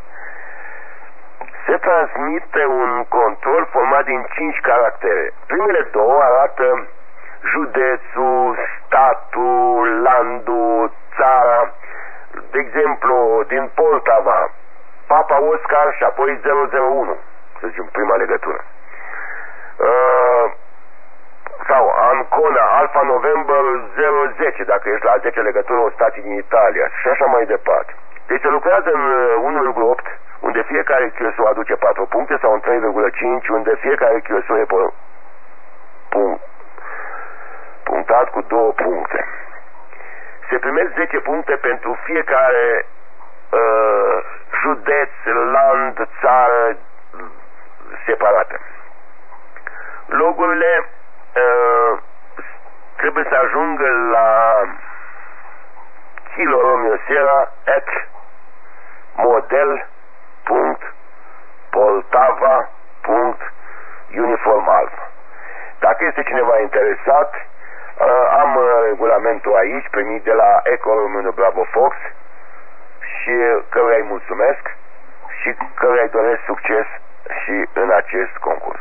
Se transmite un control format din 5 caractere. Primele două arată județul, statul, landul, țara. De exemplu, din Poltava, Papa Oscar și apoi 001, să zicem, prima legătură. Sau Ancona, Alfa November 010, dacă ești la 10 legătură, o stație din Italia și așa mai departe. Deci se lucrează în 1,8, unde fiecare QSO aduce 4 puncte, sau în 3,5, unde fiecare QSO e punctat cu 2 puncte. Se primesc 10 puncte pentru fiecare județ, land, țară separată. Logurile trebuie să ajungă la Kilo Romeo Sierra @model.poltava.uniform Alpha. Dacă este cineva interesat, am regulamentul aici primit de la Eco Romeo Bravo Fox și căruia îi mulțumesc și căruia îi doresc succes și în acest concurs.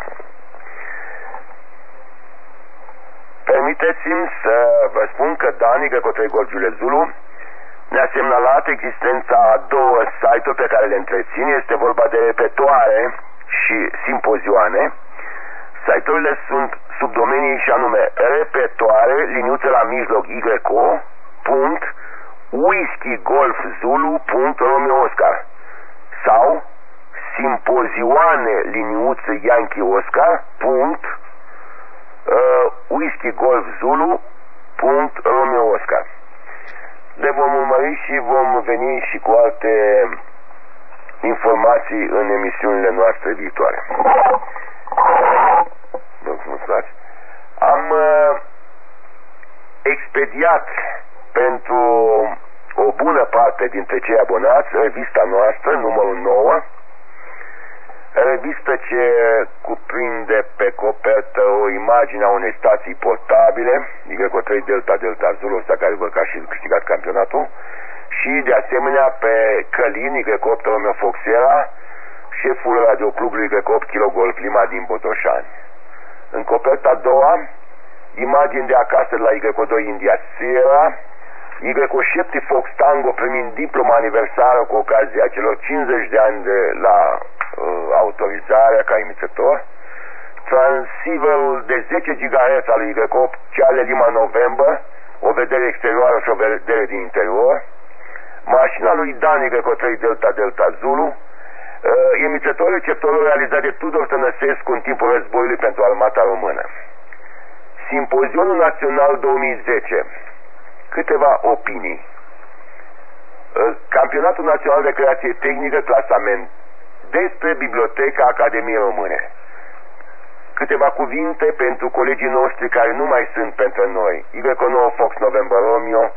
Permiteți-mi să vă spun că Dani Grecotrei Golf Juliet Zulu ne-a semnalat existența a 2 site-uri pe care le întrețin. Este vorba de repetoare și simpozioane. Site-urile sunt sub domenii și anume repetoare, liniuță la mijloc YO, .whiskygolfzulu.romeo-oscar sau simpozioane, liniuță Yankee Oscar, .whiskygolfzulu.romeo-oscar. Le vom urmări și vom veni și cu alte informații în emisiunile noastre viitoare. Am expediat pentru o bună parte dintre cei abonați revista noastră, numărul 9, revistă ce cuprinde pe copertă o imagine a unei stații portabile, Y3 Delta Delta Zulu, ăsta care văd că a și câștigat campionatul, și de asemenea pe Călin, Y8 Romeo Fox Sierra, șeful radioclubului Y8 Kilo Golf Lima din Botoșani. În coperta a doua, imagini de acasă de la Y2 India Sierra, Y7 Fox Tango primind diploma aniversară cu ocazia celor 50 de ani de la autorizarea ca emițător, transceiverul de 10 GHz al lui Y8 Charlie Lima November, o vedere exterioară și o vedere din interior, mașina lui Dan Y3 Delta Delta Zulu, emițător receptorul realizat de Tudor Tănăsescu în timpul războiului pentru armata română. Simpozionul Național 2010. Câteva opinii. Campionatul Național de Creație Tehnică, clasament despre Biblioteca Academiei Române. Câteva cuvinte pentru colegii noștri care nu mai sunt pentru noi. Y9 Fox November Romeo,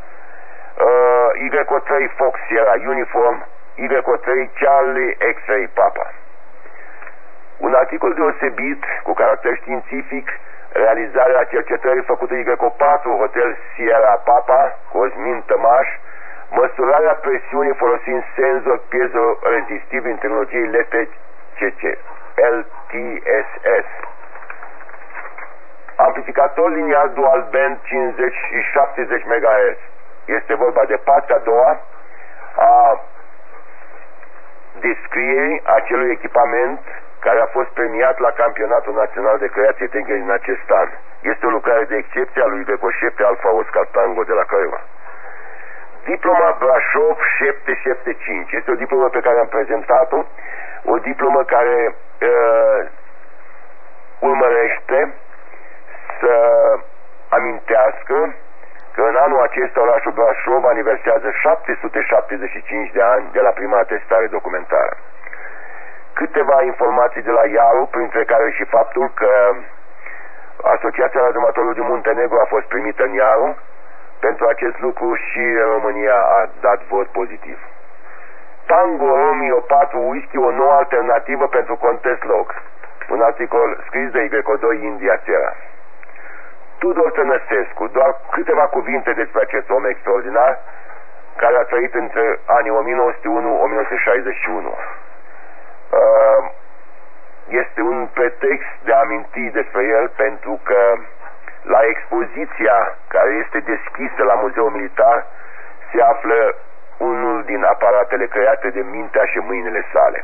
Y3 Fox Sierra Uniform, Y3 Charlie X-Ray Papa. Un articol deosebit cu caracter științific, realizarea cercetării făcută Y4 Hotel Sierra Papa, Cosmin Tămaș, măsurarea presiunii folosind senzor piezorezistivi în tehnologiei LTCC, LTSS. Amplificator liniar dual band 50 și 70 MHz. Este vorba de partea a doua a descrierii acelui echipament care a fost premiat la Campionatul Național de Creație Tehnică din acest an. Este o lucrare de excepție a lui Y7 Alfa Oscar Tango de la Craiova. Diploma Brașov 775. Este o diplomă pe care am prezentat-o, o diplomă care urmărește să amintească că în anul acesta orașul Brașov aniversează 775 de ani de la prima atestare documentară. Câteva informații de la IARU, printre care și faptul că Asociația Radioamatorului din Muntenegru a fost primită în IARU. Pentru acest lucru și România a dat vot pozitiv. Tango Romeo 4 Whisky, o nouă alternativă pentru Contest Log. Un articol scris de Y2 India Sierra. Tudor Tănăsescu, doar câteva cuvinte despre acest om extraordinar care a trăit între anii 1901-1961. Este un pretext de a aminti despre el pentru că la expoziția care este deschisă la Muzeul Militar se află unul din aparatele create de mintea și mâinile sale.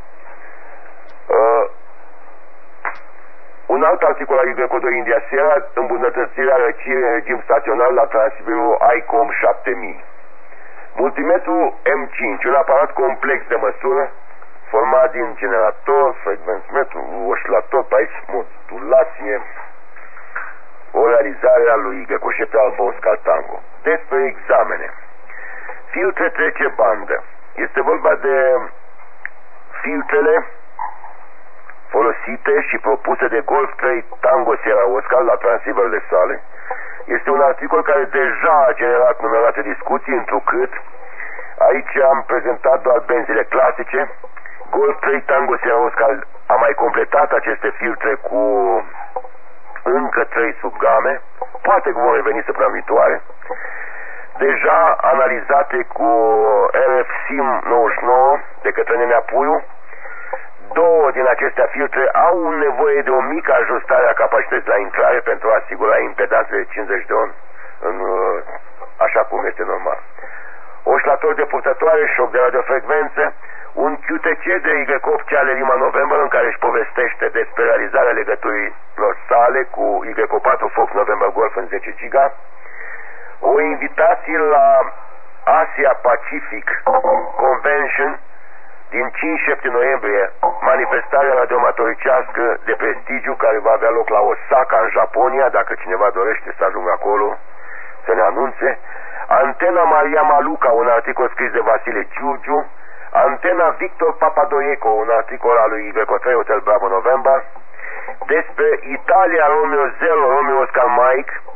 Un alt articol al Y2 India Sierra, îmbunătățirea răcirii în regim staționar la transferul ICOM 7000. Multimetru M5, un aparat complex de măsură, format din generator, frecvențmetru, oscilator, pe aici modulație, o realizare a lui Y7 Alfa Oscar Tango. Despre examene. Filtre trece bandă. Este vorba de filtrele folosite și propuse de Golf 3 Tango Sierra Oscar la transceiverele sale. Este un articol care deja a generat numeroase discuții, întrucât aici am prezentat doar benzile clasice. Golf 3 Tango Sierra Oscar a mai completat aceste filtre cu încă 3 subgame, poate că vom reveni săptămâna viitoare, deja analizate cu RF SIM 99 de către Nenea Puiu. Două din acestea filtre au nevoie de o mică ajustare a capacității la intrare pentru a asigura impedanțe de 50 de ohm, așa cum este normal. Oscilator de purtătoare, șoc de radiofrecvență, un QTC de Y8 Charlie Lima November în care își povestește despre realizarea legăturilor sale cu Y4 Fox November Golf în 10 giga, o invitație la Asia Pacific Convention din 5-7 noiembrie, manifestarea radioamatoricească de prestigiu care va avea loc la Osaka, în Japonia. Dacă cineva dorește să ajungă acolo, să ne anunțe. Antena Maria Maluca, un articol scris de Vasile Giurgiu. Antena Victor Papadoieco, un articol al lui Y3 Hotel Bravo November. Despre Italia Romeo 0 Romeo Oscar Mike,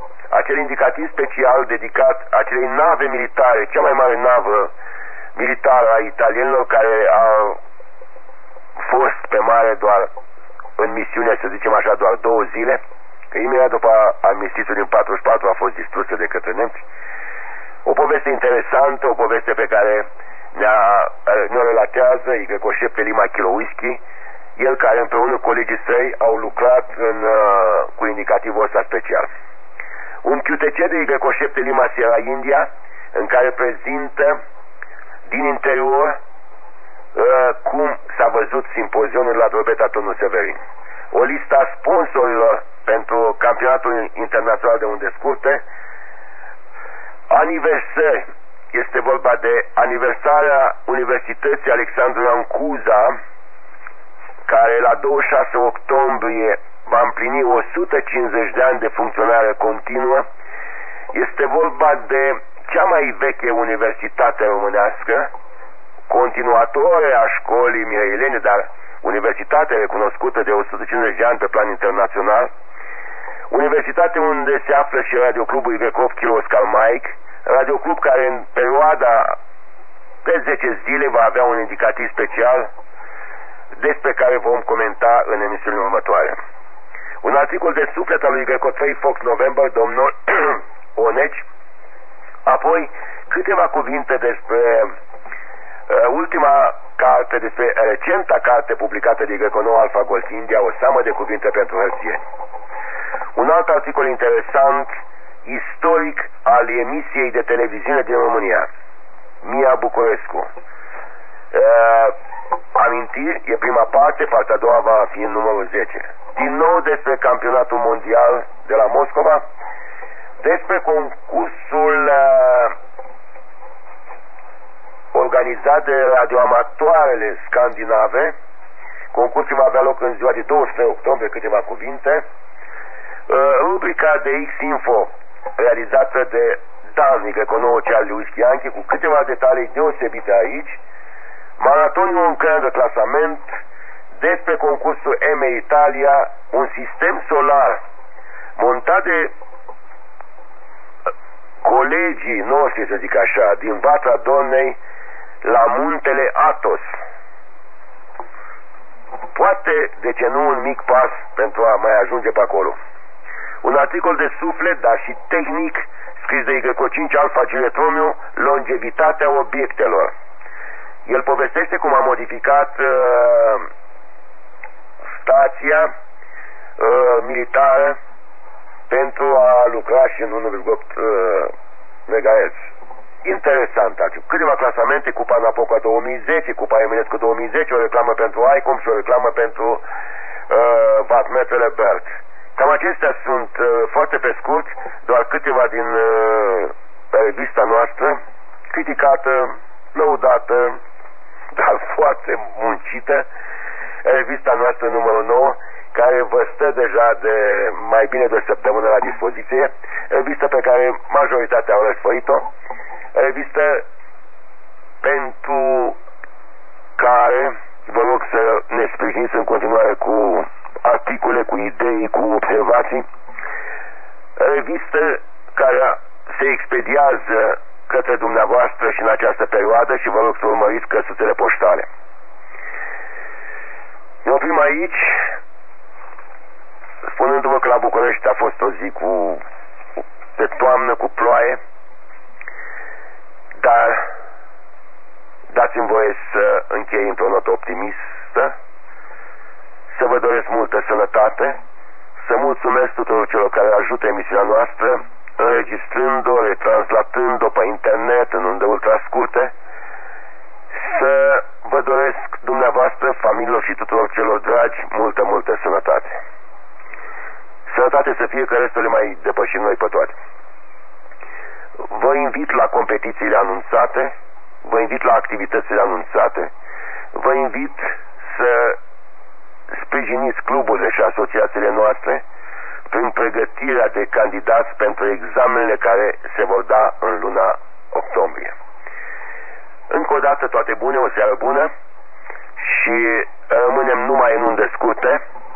acel indicativ special dedicat acelei nave militare, cea mai mare navă militară a italienilor, care a fost pe mare doar în misiune, să zicem așa, doar 2 zile, că imediat după armistițiul din 44 a fost distrusă de către nemți. O poveste interesantă, o poveste pe care ne-o relatează Igreco 7 Lima Kilo Whisky, el care împreună cu colegii săi au lucrat cu indicativul ăsta special. Un QTC de Igreco 7 Lima Sierra India, în care prezintă din interior cum s-a văzut simpozionul la Drobeta Tonu Severin. O listă a sponsorilor pentru campionatul internațional de unde scurte, aniversări, este vorba de aniversarea Universității Alexandru Ioan Cuza, care la 26 octombrie va împlini 150 de ani de funcționare continuă. Este vorba de cea mai veche universitate românească, continuatoare a școlii mireilene, dar universitate recunoscută de 150 de ani pe plan internațional, universitate unde se află și radioclubul Igrecov Chilos Calmaic, radioclub care în perioada de 10 zile va avea un indicativ special despre care vom comenta în emisiunile următoare. Un articol de suflet al lui Igreco 3 Fox November, domnul Oneci, apoi câteva cuvinte despre ultima carte, despre recenta carte publicată de Igreco 9 Alpha Golf India, o seamă de cuvinte pentru hărțieni. Un alt articol interesant, istoric al emisiei de televiziune din România, Mia Bucurescu. Amintiri, e prima parte, partea a doua va fi în numărul 10. Din nou despre campionatul mondial de la Moscova, despre concursul organizat de radioamatoarele scandinave. Concursul va avea loc în ziua de 23 octombrie, câteva cuvinte. Rubrica de X-Info realizată de Dan Igreco 9 Charlie Whisky Yankee, cu câteva detalii deosebite aici. Maratonul în de clasament, despre concursul EME Italia, un sistem solar montat de colegii noștri, să zic așa, din Vatra Domnei la muntele Athos. Poate, de ce nu, un mic pas pentru a mai ajunge pe acolo. Un articol de suflet, dar și tehnic, scris de Igreco 5 Alpha Giletromiu, longevitatea obiectelor. El povestește cum a modificat stația militară pentru a lucra și în 1,8 MHz. Interesant. Câteva clasamente, Cupa Napoca 2010, Cupa Eminescu 2010, o reclamă pentru ICOM și o reclamă pentru wattmetrele Berg. Cam acestea sunt, foarte pe scurt, doar câteva din revista noastră, criticată, lăudată, dar foarte muncită, revista noastră numărul 9, care vă stă deja de mai bine de o săptămână la dispoziție, revistă pe care majoritatea au răsfoit-o, revistă pentru care vă rog să ne sprijiniți în continuare cu articole, cu idei, cu observații, revistă care se expediază către dumneavoastră și în această perioadă și vă rog să urmăriți căsuțele poștale. Ne oprim aici, spunându-vă că la București a fost o zi de toamnă cu ploaie, dar dați-mi voie să închei într-o notă optimistă, să vă doresc multă sănătate, să mulțumesc tuturor celor care ajută emisiunea noastră, înregistrând-o, retranslatând-o pe internet în unde ultrascurte, să vă doresc dumneavoastră, familiilor și tuturor celor dragi, multă, multă sănătate. Sănătate să fie, că restul le mai depășim noi pe toate. Vă invit la competițiile anunțate, vă invit la activitățile anunțate, vă invit să sprijiniți cluburile și asociațiile noastre prin pregătirea de candidați pentru examenele care se vor da în luna octombrie. Încă o dată toate bune, o seară bună și rămânem numai în unde scurte.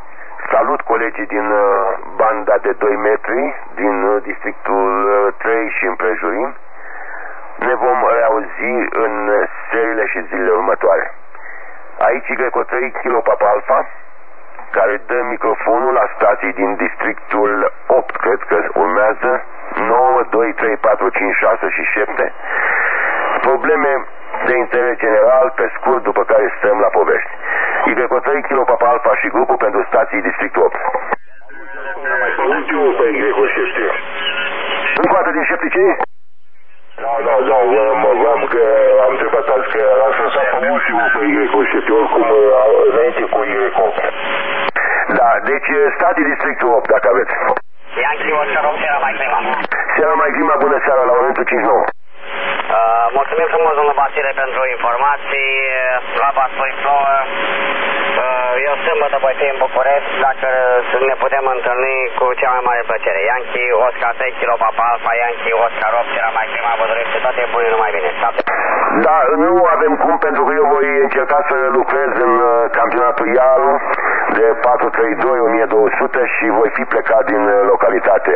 salut colegii din banda de 2 metri, din districtul 3 și împrejurim. Ne vom reauzi în seriile și zilele următoare. Aici Y3 Kilo Papa Alpha, care dă microfonul la stații din districtul 8, cred că urmează, 9, 2, 3, 4, 5, 6 și 7. Probleme de interes general, pe scurt, după care stăm la povești. Y3 Kilo Papa Alpha și grupul pentru stații districtul 8. Ultimul pe Y7. Încă o dată din șepticei? Da, mă vreau că am întrebat azi că așa s-a făcut și pe Y7, oricum înainte cu Y8. Da, deci stații districtul 8, dacă aveți. Yankee Oscar 8, Sierra Mike Lima. Sierra Mike Lima, bună seara, la momentul 5-9. Mulțumim frumos, domnul Vasile, pentru informații. La Vaslui plouă. Eu sâmbătă voi fi în București, dacă ne putem întâlni cu cea mai mare plăcere. Yankee Oscar 3 Kilo Papa Alpha, Yankee Oscar 8, Sierra Mike Lima, vă doresc toate bune, numai bine. Da, nu avem cum, pentru că eu voi încerca să lucrez în campionatul IALU de 432 1200 și voi fi plecat din localitate.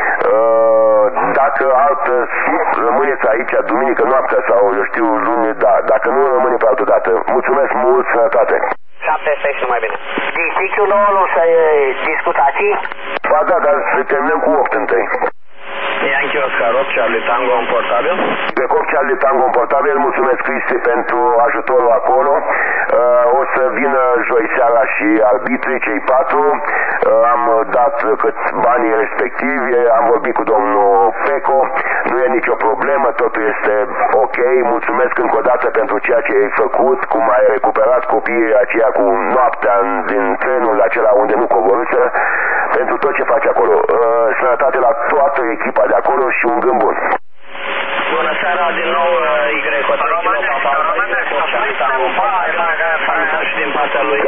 Dacă altă rămâneți aici duminică noaptea sau eu știu luni, da, dacă nu rămâne pe altă dată. Mulțumesc mult, sănătate. 7 și numai bine. Districtul 9 nu să discutați? Ba da, dar să terminăm cu 8 întâi. Yankee Oscar 8, Charlie Tango în portabil. Pe Cop Charlie Tango în portabil, mulțumesc Cristi pentru ajutorul acolo. O să vină joi seara și arbitrii, cei 4. Am dat cât banii respectivi, am vorbit cu domnul Peco, nu e nicio problemă, totul este ok. Mulțumesc încă o dată pentru ceea ce ai făcut, cum ai recuperat copiii aceia cu noaptea din trenul acela unde nu coborâse, pentru tot ce faci acolo. Sănătate la toată echipa de acolo și un gând bun. Bună seara, din nou Y3 și din partea lui.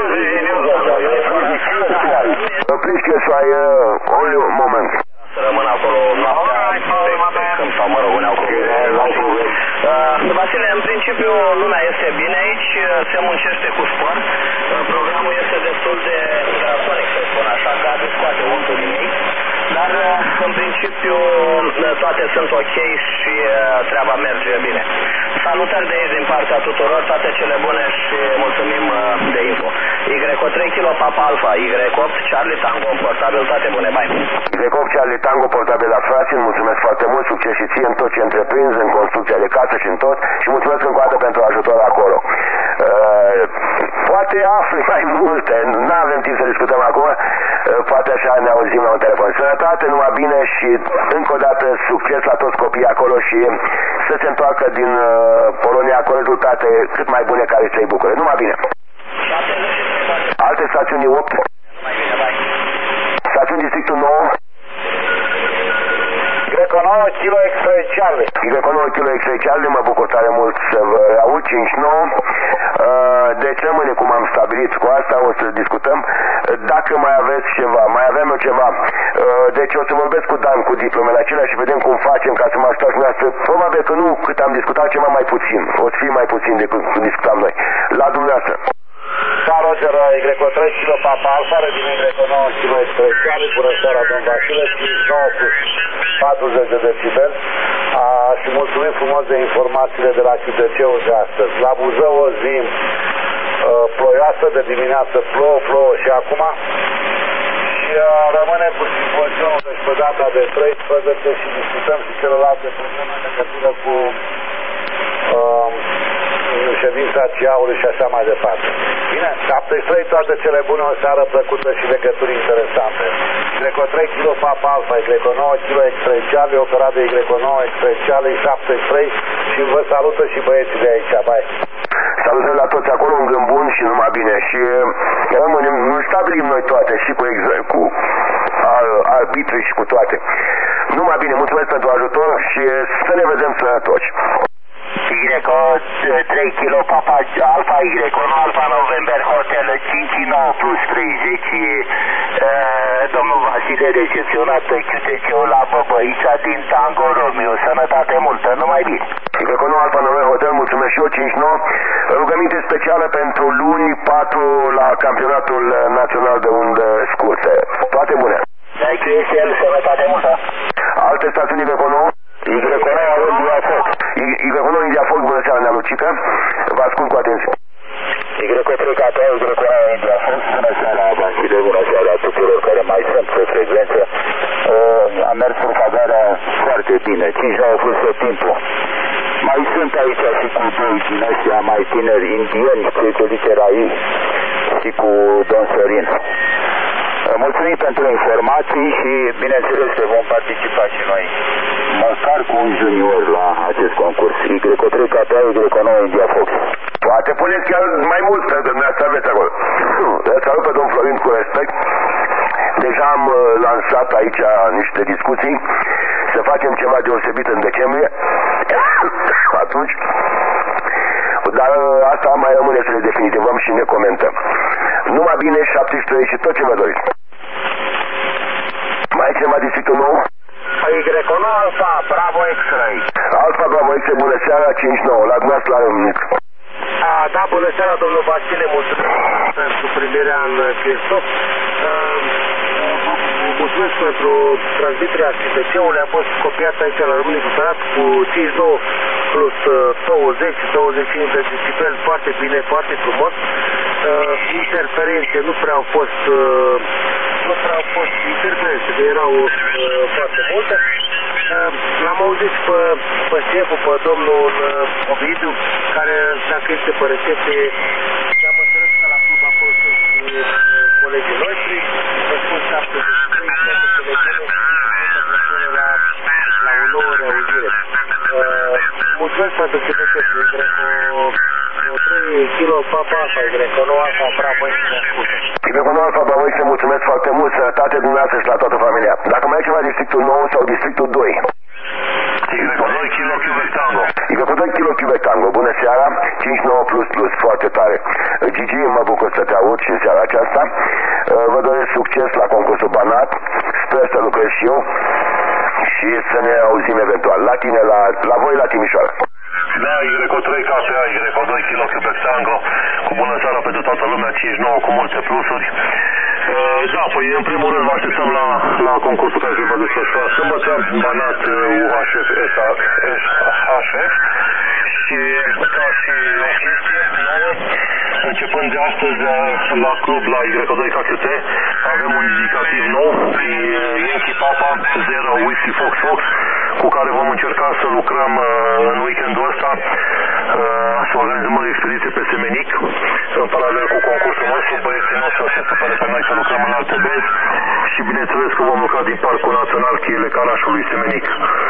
Please, yes, only a moment. Să rămân acolo noaptea, pe câmp sau mă rog, uneau cu Vasile, în principiu lumea este bine aici, se muncește cu spor, programul este destul de draconic, să spun așa, că a scoate untul din ei, dar în principiu toate sunt ok și treaba merge bine. Salutări de aici din partea tuturor, toate cele bune și mulțumim de info. Y3 Kilo Papa Alpha, Y8 Charlie Tango în portabil, toate bune, bye. Y8 Charlie Tango portabil la frații, mulțumesc foarte mult, succes și ție în tot ce întreprinzi, în construcția de casă și în tot, și mulțumesc încă o dată pentru ajutor acolo. Poate afli mai multe, nu avem timp să discutăm acum, poate așa ne auzim la un telefon. Sănătate, numai bine și încă o dată succes la toți copiii acolo și să se întoarcă din Polonia cu rezultate cât mai bune care să-i bucure. Numai bine. Alte stațiuni 8. Stațiuni districtul 9. Y9 Kilo X-Ray Charlie. Y9 Kilo X-Ray Charlie, mă bucur tare mult să vă aud, 5-9. Deci rămâne cum am stabilit cu asta, o să discutăm. Dacă mai aveți ceva, mai avem eu ceva. Deci o să vorbesc cu Dan, cu diplomele acelea și vedem cum facem ca să mă ajutați dumneavoastră. Probabil că nu cât am discutat, ceva mai puțin. O să fie mai puțin decât discutam noi. La dumneavoastră. Da, Roger, Y3 Kilo Papa Alpha, din Y9 Kilo X-Ray Charlie, bună seara, domn Vasile, 5-9 plus 40 de decibel. Și mulțumim frumos de informațiile de la QTC-ul de astăzi. La Buzău o zi ploioasă, de dimineață plouă și acum. Și rămâne cu simpoziul pe data de 13 și discutăm și celelalte probleme în legătură cu ședința CIA-ului și așa mai departe. Bine, 73, toate cele bune, o seară plăcută și legături interesante. Y3 Kilo Papa Alpha, Y9 Kilo X-Ray Charlie, operat de Y9 X-Ray Charlie, 73 și vă salută și băieții de aici, bye. Salutări la toți acolo, un gând bun și numai bine. Și rămânem, stabilim noi toate, și cu arbitrii și cu toate. Numai bine, mulțumesc pentru ajutor și să ne vedem sănătoși. Y3 Kilo Papa Alpha, Y1 Alpha November Hotel 5-9 plus 30, domnul Vasile, recepționat pe QTC-ul la Băbăița din Tango Romeo. Sănătate multă, numai bine. Y1 Alpha November Hotel, mulțumesc și eu, 5-9. Rugăminte special specială pentru luni 4 la campionatul național de undă scurte. Toate bune! YQSL, sănătate multă! Alte stațiuni Y9? Y9 India Fox. Y9 India Fox, bună seara, Nea Lucică. Vă ascult cu atenție. Y3KT, Y9 India Fox, bună seara, Banchide, bună seara tuturor care mai sunt pe frecvență. A mers propagarea foarte bine, 5-9 plus tot timpul. Mai sunt aici și cu doi din ăștia mai tineri indieni, cei cu litera I și cu Don Sorin. Mulțumim pentru informații și bineînțeles că vom participa și noi, măcar cu un junior la acest concurs. Y3KT, Y9 India Fox. Poate puneți chiar mai mult, pentru că dumneavoastră aveți acolo. Salut pe domnul Florin cu respect. Deja am lansat aici niște discuții să facem ceva deosebit în decembrie. Atunci, dar asta mai rămâne să le definitivăm și ne comentăm. Numai bine, 17 și tot ce vă doriți. Mai e ceva districtul nou? Y9 Alfa, Bravo X-Ray. Alfa, Bravo X-Ray, bună seara, 5-9, la dumneavoastră la Râmnic. Da, bună seara, domnul Vasile, mulțumesc pentru primirea în Chesop. Mulțumesc pentru transmiterea CTC-ului, a fost copiat aici la Râmnic Curat cu 52 plus 20-25 de decibeli, foarte bine, foarte frumos. Interferențe nu prea au fost interferențe, că erau foarte multe. L-am auzit pe șeful, pe domnul Ovidiu, care, dacă este pe recepție, am înțeles că la club a fost colegii noștri, vă spun 73, la o nouă reauzire. Mulțumesc pentru că vedeți o 3 kg Papa Alfa, Y9 Alfa, Bravo X-Ray. Y9 Alfa, Bravo X-Ray, mulțumesc foarte mult, sănătate dumneavoastră și la toată familia. Dacă mai e ceva districtul 9 sau districtul 2? Y2 kg Quebec Tango. Y2 kg Quebec Tango, bună seara, 5-9 plus, foarte tare. Gigi, mă bucur să te aud și în seara aceasta. Vă doresc succes la concursul Banat, sper să lucrez și eu și să ne auzim eventual. La tine, la voi, la Timișoara. Da, Y3KT, Y2 kg Quebec Tango, cu bună seara pentru toată lumea, 5-9 cu multe plusuri. Da, păi în primul rând vă așteptăm la concursul care se va desfășura sâmbătă, Banat UHF SHF și ca și o chestie nouă, începând de astăzi la club, la Y2KT, avem un indicativ nou, Yankee Papa 0 Whiskey Fox Fox, cu care vom încerca să lucrăm în weekendul ăsta, să organizăm o expediție pe Semenic, în paralel cu concursul nostru, băieții noștri o să se pare pe noi să lucrăm în alte bezi și bineînțeles că vom lucra din Parcul Național Cheile Carașului Semenic.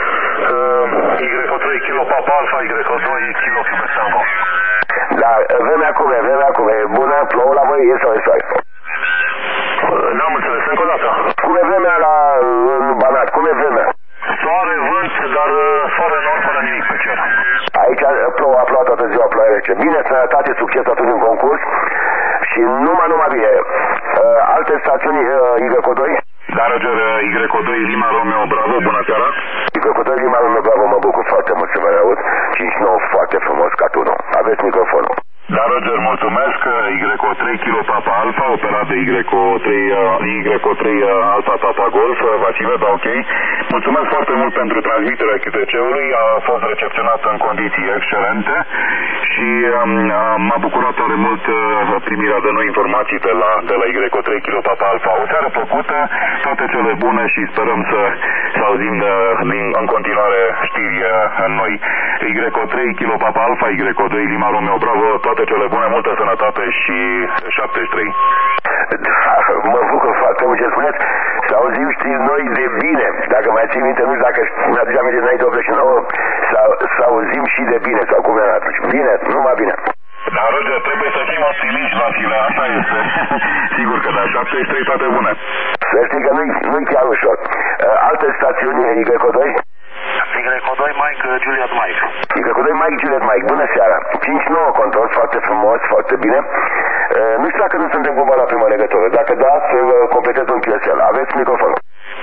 Y3 kg Papa Alfa, Y2 kg Quebec Tango. Da, vremea cum e bună, plouă la voi, e sau e soare? N-am înțeles, încă o dată. Cum e vremea în Banat, cum e vremea? Soare, vânt, dar soare nord fără nimic pe cer. Aici plouă, a plouat toată ziua, ploaie rece. Bine, sănătate, succes atunci în concurs și numai bine. Alte stațiuni Y2? Da, Roger, Y2 Lima Romeo Bravo, bună seara. Y2 Lima Romeo Bravo, mă bucur foarte mult să vă aud. 5-9, foarte frumos ca tu, nu? Aveți microfonul. Da, Roger, mulțumesc. Y3 kg Papa Alfa, operat de Y3 Alfa Tata Golf, Vasile, da, ok. Mulțumesc foarte mult pentru transmiterea QTC-ului, a fost recepționat în condiții excelente și m-a bucurat tare mult primirea de noi informații de la Y3 kg Papa Alfa. O seară plăcută, toate cele bune și sperăm să auzim în continuare știri în noi. Y3 kg Papa Alfa, Y2 Lima Romeo Bravo, toate cele bune, multă sănătate și 73. Da, mă bucur foarte mult ce spuneți. Să auzim știri noi de bine. Dacă mai ții minte, nu știu dacă mi-aduce aminte înainte 89, să auzim și de bine, sau cum era atunci. Bine, numai bine. Da, Roger, trebuie să fim optimiști la file, asta este. Sigur că da, 73, toate bune. Să știi că nu-i chiar ușor. Alte stațiuni Y2? Y2 Mike, Juliet Mike. Y2 Mike, Juliet Mike, bună seara. 5-9 control, foarte frumos, foarte bine. Nu știu dacă nu suntem cumva la prima legătură. Dacă da, să completez un QSL. Aveți microfonul.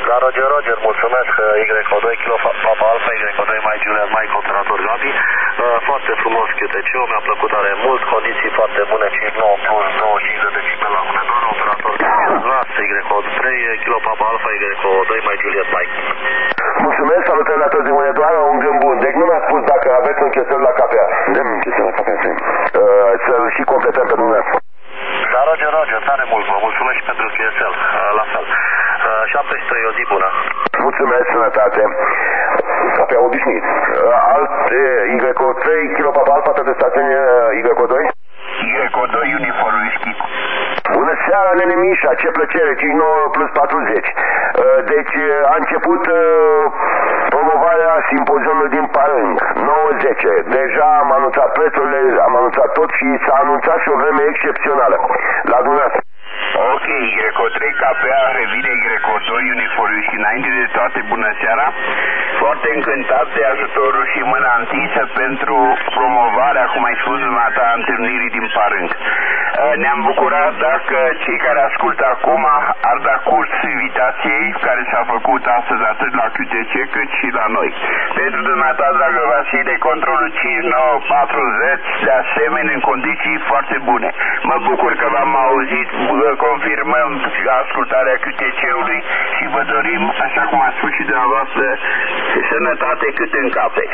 Da, Roger, Roger, mulțumesc, YO2 Kilo Papa Alpha, YO2 Mike Juliet Mike, operator Gabi. Foarte frumos QTC-ul, mi-a plăcut tare mult, condiții foarte bune, 59 plus 25 de decibel la mână, doar operator Gabi, YO3 Kilo Papa Alpha, YO2 Mike Juliet Mike. Mulțumesc, salutări la toți din Mânedoară, un gând bun. Deci nu mi-a spus dacă aveți închesări la KPA. Dăm închesări la KPA, să-l și completăm pe dumneavoastră. Da, Roger, Roger, tare mult, vă mulțumesc și pentru QSL, la fel. 73, o zi bună. Mulțumesc, sănătate. KPA obișnuit. Alte YO3 Kilo Papa Alpha, toate stațiuni YO2? YO2 Uniform Whisky. Bună seara, nene Mișa, ce plăcere, 59 plus 40. Deci a început promovarea simpozionului din Parâng, 9-10. Deja am anunțat prețurile, am anunțat tot și s-a anunțat și o vreme excepțională. La dumneavoastră. Ok, YO3 KPA revine YO2 Uniform Whisky. Înainte de toate, bună seara. Foarte încântat de ajutorul și mâna întinsă pentru promovarea, cum ai spus dumneata, întâlnirii din Parâng. Ne-am bucurat dacă cei care ascultă acum ar da curs invitației care s-a făcut astăzi atât la QTC cât și la noi. Pentru dumneata, dragă Vasile, controlul 5940, de asemenea în condiții foarte bune. Mă bucur că v-am auzit, confirmăm ascultarea QTC-ului și vă dorim, așa cum a spus și dumneavoastră, sănătate cât în cape.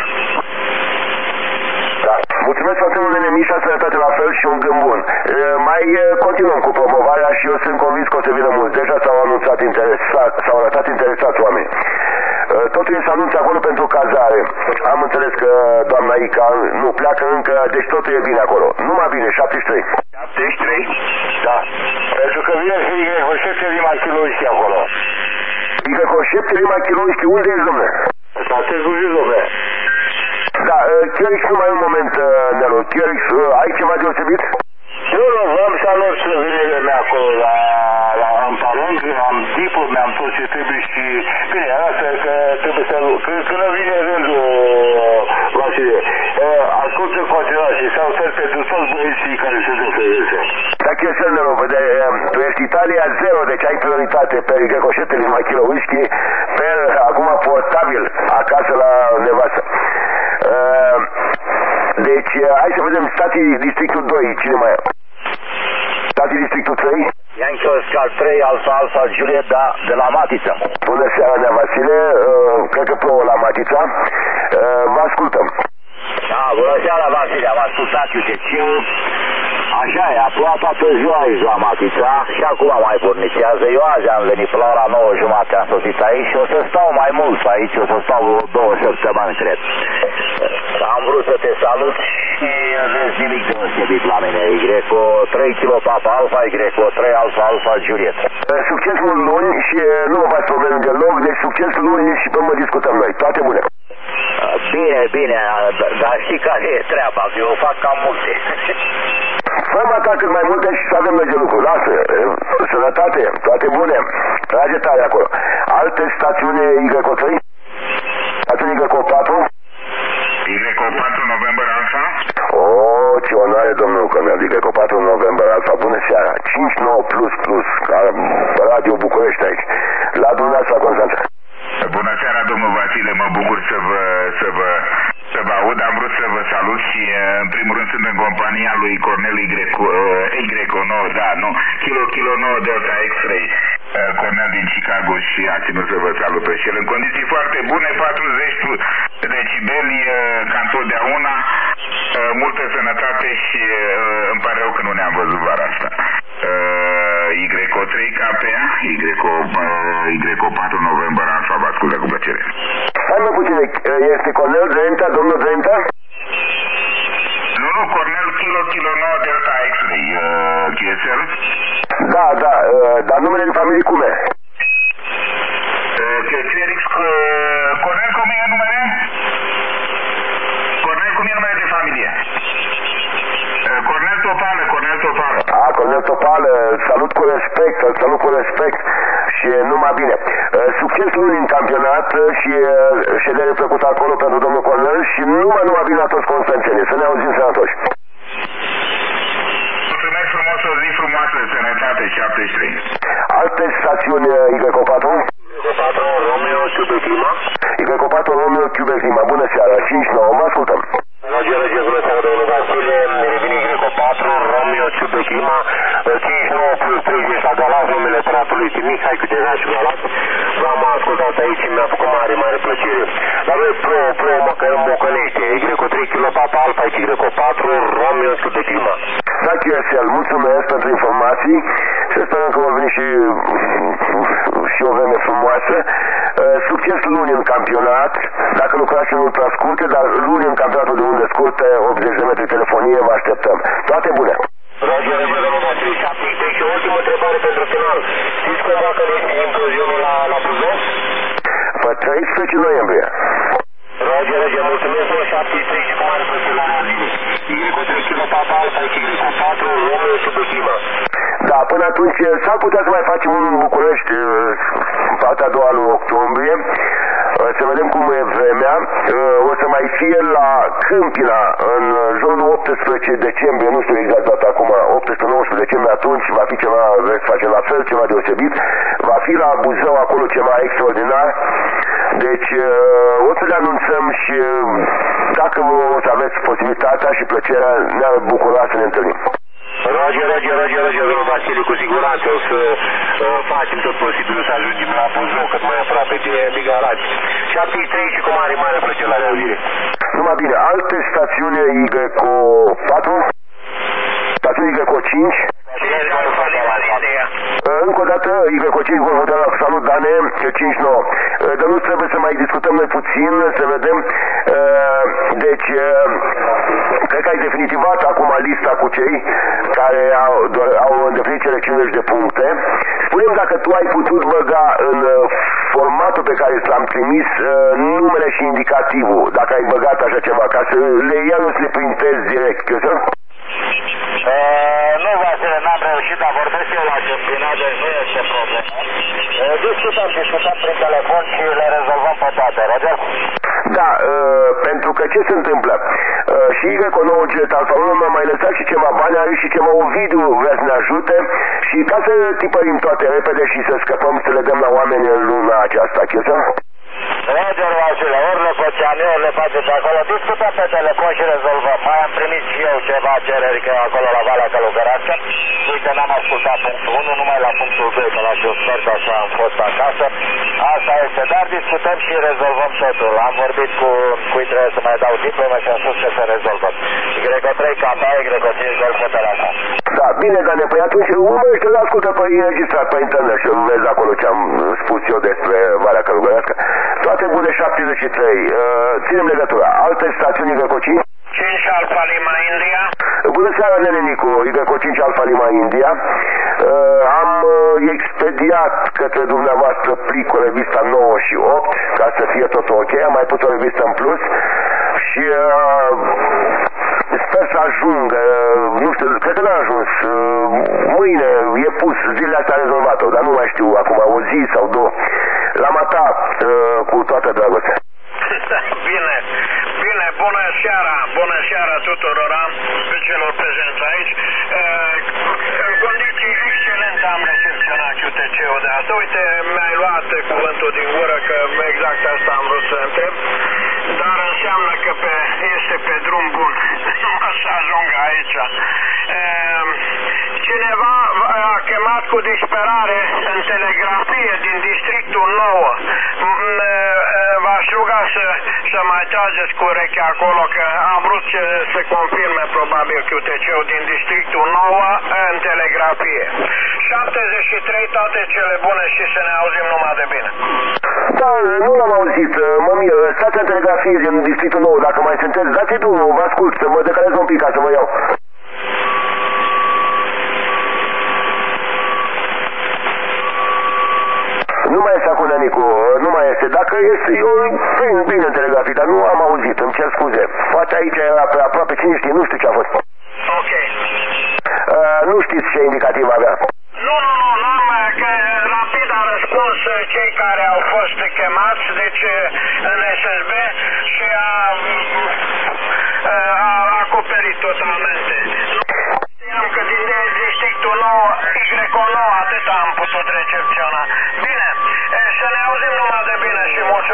Da. Mulțumesc foarte mult, nene Mișa, sănătate la fel și un gând bun. Mai continuăm cu promovarea și eu sunt convins că o să vină mulți. Deja s-au arătat interesați oameni. Totul se anunță acolo pentru cazare. Am înțeles că doamna Ica nu pleacă încă, deci totul e bine acolo. Numai bine, 73. 73? Da. Pentru că vine să YO7 Lima Chiloișchi acolo. YO7 Lima Chiloișchi, unde ești, domne? Statez Bujit, domne. Da, Chierix, numai un moment, Nelu. Chierix, ai ceva deosebit? Eu nu vreau să anunț venirea mea acolo în Parâng, am tipul, mi-am tot ce trebuie și... Bine, asta că trebuie să... Când vine rândul, Vasile, ascultă în continuare și salutări pentru toți băieții care sunt în federație. Da, Chesel, Nelu, tu ești Italia 0, deci ai prioritate pe YO7 Lima Kilo Whisky, pe acum portabil, acasă la nevastă. Deci, hai să vedem stații districtul 2, cine mai e? Stații districtul 3? Yankee Oscar 3, Alfa Alfa Juliet, da, de la Matița. Bună seara, Nea Vasile, cred că plouă la Matița, vă ascultăm. Da, bună seara, Vasile, am ascultat QTC-ul. Așa e, a plouat toată ziua aici la Matița și acum mai pornicează. Eu azi am venit până la ora 9:30, am sosit aici și o să stau mai mult aici, o să stau 2 săptămâni, cred. Am vrut să te salut și vezi nimic deosebit la mine. YO3 Kilo Papa Alpha, YO3 Alpha Alpha Juliet. Succes mult luni și nu vă faci probleme deloc, deci succes luni și până mă discutăm noi. Toate bune! Bine, bine, dar știi care e treaba, eu fac cam multe. Fă-mă ta cât mai multe și să avem noi de lucru. Lasă, sănătate, toate bune. Trage tare acolo. Alte stațiuni YO3? Stațiuni YO4? YO4 November Alpha? Oh, ce onoare, domnul Cămel, YO4 November Alpha, bună seara. 59++, ca Radio București aici. La dumneavoastră, Constanța. Bună seara, domnul Vasile, mă bucur să vă aud. Am vrut să vă salut și în primul rând sunt în compania lui Cornel Y9, da, nu, Kilo 9 Delta X-Ray, Cornel din Chicago și a ținut să vă salut pe el. În condiții foarte bune, 40 decibeli ca întotdeauna, multă sănătate și îmi pare rău că nu ne-am văzut vara asta. YO3 KPA, YO4 November Alpha, vă ascultă cu plăcere. Hai mă puțin, este Cornel Drenta, domnul Drenta? Nu, Cornel Kilo 9 Delta X-Ray, QSL? Da, dar numele de familie cum e? Cornel, cum e numele? Cornel, cum e numele de familie? Cornel Topală. Cornel Topală, salut cu respect și numai bine. Succes luni în campionat și ședere plăcută acolo pentru domnul Cornel și numai bine la toți constanțenii. Să ne auzim sănătoși. Mulțumesc frumos, o zi frumoasă, sănătate, 73. Alte stațiuni YO4? YO4 Quebec Lima. Y4 Romeo Quebec Lima. Bună seara, 5-9, mă ascultăm. Roger, bună seara, domnul Vasile, revine Y4 Romeo Quebec Lima, 5-9 plus 30 la Galați, numele tratului Mihai Câtenaș Galați. V-am ascultat aici și mi-a făcut mare plăcere. La noi pro Mocănește, Y3 kg Papa Alfa, Y4 Romeo Quebec Lima. Da, Chiesel, mulțumesc pentru informații și sperăm că vor veni și o vreme frumoasă. Succes luni în campionat, dacă lucrați în ultra scurte, dar luni în campionatul de unde scurte, 80 de metri telefonie, vă așteptăm. Toate bune! Roger, domnul Vasile, 73 și ultimă întrebare pentru final. Știți cumva că este imploziunul la Buzău? Pe 13 noiembrie. Roger, mulțumesc, 73 și cum are plăcere Y3 kg Papa Alfa, Y4 Romeo Quebec Lima. Da, până atunci s-ar putea să mai facem unul în București în partea a doua lui octombrie. Să vedem cum e vremea. O să mai fie la Câmpina în jurul 18 decembrie, nu știu exact data acum, 18-19 decembrie, atunci va fi ceva, veți face la fel, ceva deosebit. Va fi la Buzău acolo ceva extraordinar. Deci o să le anunțăm și dacă o să aveți posibilitatea și plăcerea, ne-ar bucura să ne întâlnim. Roger, domnul Vasile, cu siguranță o să facem tot posibilul să ajungem la Buzău cât mai aproape de Galați. 73 și cu mare plăcere la reauzire. Numai bine, alte stațiune Y4, stațiune Y5. Încă o dată, Y5, salut Dane, 5-9. Dar nu trebuie să mai discutăm noi puțin, să vedem. Deci, cred că ai definitivat acum lista cu cei care au îndeplinit cele 50 de puncte. Spune-mi dacă tu ai putut băga în formatul pe care ți l-am trimis numele și indicativul, dacă ai băgat așa ceva, ca să le iau eu să le printez direct, că nu, Vasile, n-am reușit, dar vorbesc eu la campionat, deci nu este problemă. Discutăm prin telefon și le rezolvăm pe toate, Roger? Da, pentru că ce se întâmplă? Și Y9 Jet Alfa 1 mi-a mai lăsat și ceva bani, are și ceva Ovidiu vrea să ne ajute și ca să tipărim toate repede și să scăpăm, să le dăm la oameni în luna aceasta, chestia? Roger, Vasile, ori le făceam eu, le faceți acolo, discutăm pe telefon și rezolvăm. Mai am primit și eu ceva cereri că acolo la Valea Călugărească. Uite, n-am ascultat punctul 1, numai la punctul 2, că la șofer, că așa am fost acasă. Asta este, dar discutăm și rezolvăm totul. Am vorbit cu cui trebuie să mai dau diplome și am spus că se rezolvă. Y3 Kappa, Y5 Golf Telefon. Da, bine, Dane, păi atunci urmărește, ascultă pe înregistrat pe internet și vezi acolo ce am spus eu despre Valea Călugărească. Toate bune, 73. Ținem legătura. Alte stațiuni Y5? 5 Alfa Lima India. Bună seara, nene Nicu, Y5 Alfa Lima India. Am expediat către dumneavoastră plicul revista 9 și 8 ca să fie tot ok. Am mai pus o revistă în plus și sper să ajungă, nu știu, cred că n-a ajuns. Mâine e pus, zilele astea rezolvat-o, dar nu mai știu acum, o zi sau două. L-am atat cu toată dragostea. Bine, bună seara tuturor celor prezenți aici. În condiții excelente am recepționat QTC-ul de asta. Uite, mi-ai luat cuvântul din gură că exact asta am vrut să întreb, dar înseamnă că este pe drum bun să ajungă aici. Cineva a chemat cu disperare în telegrafie din districtul 9. V-aș ruga să mai trageți cu urechea acolo, că am vrut să confirme probabil QTC-ul din districtul 9 în telegrafie. 73, toate cele bune și să ne auzim numai de bine. Da, nu l-am auzit, mămie, stația în telegrafie din districtul 9, dacă mai sunteți, dați-i drumul, vă ascult, să mă decalez un pic ca să vă iau. Nu mai este acum, Nicu, nu mai este. Dacă este, eu prind bine în telegrafii, dar nu am auzit, îmi cer scuze. Poate aici era pe aproape, cine știe, nu știu ce a fost. Ok. Nu știți ce indicativ avea? Nu, că rapid a răspuns cei care au fost chemați, deci în SSB, și a acoperit totalmente. Știam că din districtul 9, Y9, atât am putut recepționa. Bine, să ne auzim numai de bine și mulțumesc.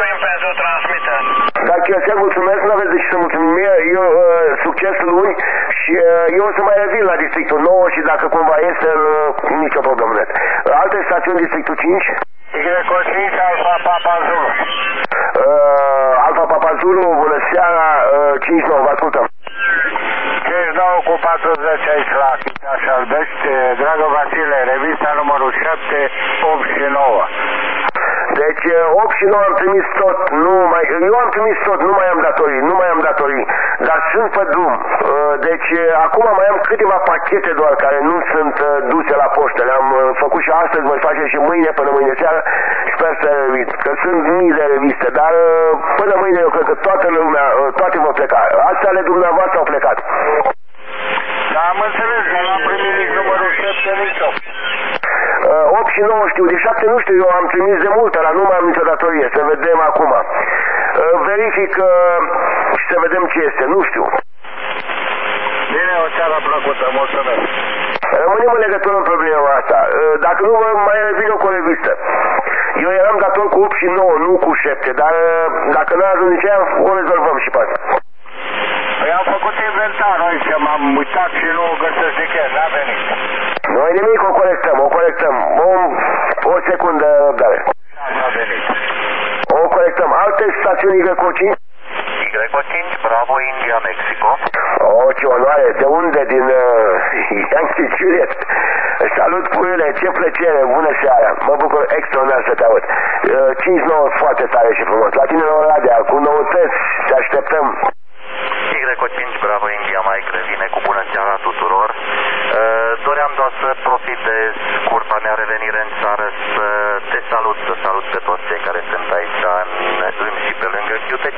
Chelsea, mulțumesc, nu aveți de ce să mulțumim mie, eu succes luni și eu o să mai revin la Districtul 9 și dacă cumva este, nicio problemă. Alte stațiuni, Districtul 5? Greco 5, Alfa Papa Zulu. Alfa Papa Zulu, bună seara, 5-9, vă ascultăm. 5-9 cu 40 aici la Chitaș Albești, dragă Vasile, revista numărul 7, 8 și 9. Deci 8 și 9 am trimis tot, eu am trimis tot, nu mai am datorii, dar sunt pe drum. Deci acum mai am câteva pachete doar care nu sunt duse la poștă. Le-am făcut și astăzi, voi face și mâine, până mâine seara, sper să revin, că sunt mii de reviste, dar până mâine eu cred că toată lumea, toate vor pleca. Astea ale dumneavoastră au plecat. Da, am înțeles, că n-am primit nici numărul 7, nici 8. 8 și 9 știu, de 7 nu știu, eu am trimis de multe, dar nu mai am nicio datorie, să vedem acum. Verific și să vedem ce este, nu știu. Bine, o seară plăcută, mulțumesc. Rămânem în legătură în problema asta. Dacă nu, mai revin eu cu o revistă. Eu eram dator cu 8 și 9, nu cu 7, dar dacă n-a ajuns nici aia, o rezolvăm și pe asta. Păi am făcut inventar, și m-am uitat și nu o găsesc nicăieri, n-a venit. Noi nimic, o corectăm. O secundă răbdare. N-a venit. O corectăm. Alte stațiuni Y5? Y5, Bravo, India, Mexico. Ce onoare, de unde? Din Yankee Juliet. Salut, puiule, ce plăcere, bună seara. Mă bucur extraordinar să te aud. 5-9 foarte tare și frumos. La tine la Oradea, cu noutăți, te așteptăm. Y5, Bravo, India, Mike, revine cu bună seara tuturor. Doream doar să profit de scurta mea revenire în țară să te salut, să salut pe toți cei care sunt aici în și pe lângă QTC.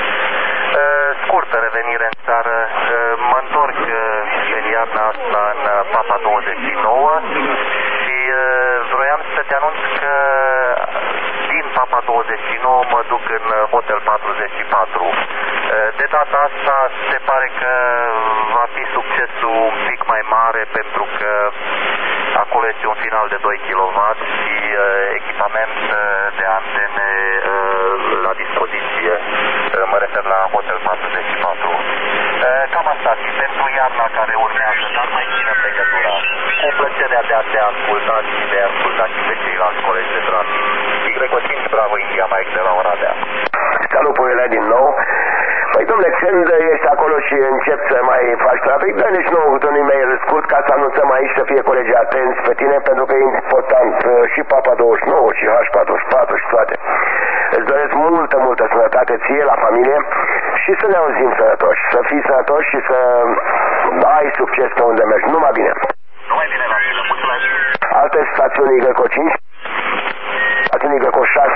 Scurtă revenire în țară, mă întorc în iarna asta în Papa 29 și vroiam să te anunț că din Papa 29 mă duc în Hotel 44. De data asta se pare că va fi succesul un pic mai mare pentru că acolo este un final de 2 kW și echipament de antene la dispoziție. Mă refer la Hotel 44. Cam asta și pentru iarna care urmează, dar mai ținem legătura. Cu plăcerea de a te asculta și de a asculta și pe ceilalți colegi de trafic. Y5, Bravo, India, Mike de la Oradea. Salut, puiule, din nou. Păi, domnule, când ești acolo și încep să mai faci trafic, dă-ne și nouă un e-mail scurt ca să anunțăm aici să fie colegii atenți pe tine, pentru că e important și Papa 29 și H44 și toate. Îți doresc multă sănătate ție, la familie și să ne auzim sănătoși, să fii sănătoși și să ai succes pe unde mergi. Numai bine. Numai bine, Vasile, mulțumesc. Alte stațiuni Y5? Stațiuni Y6?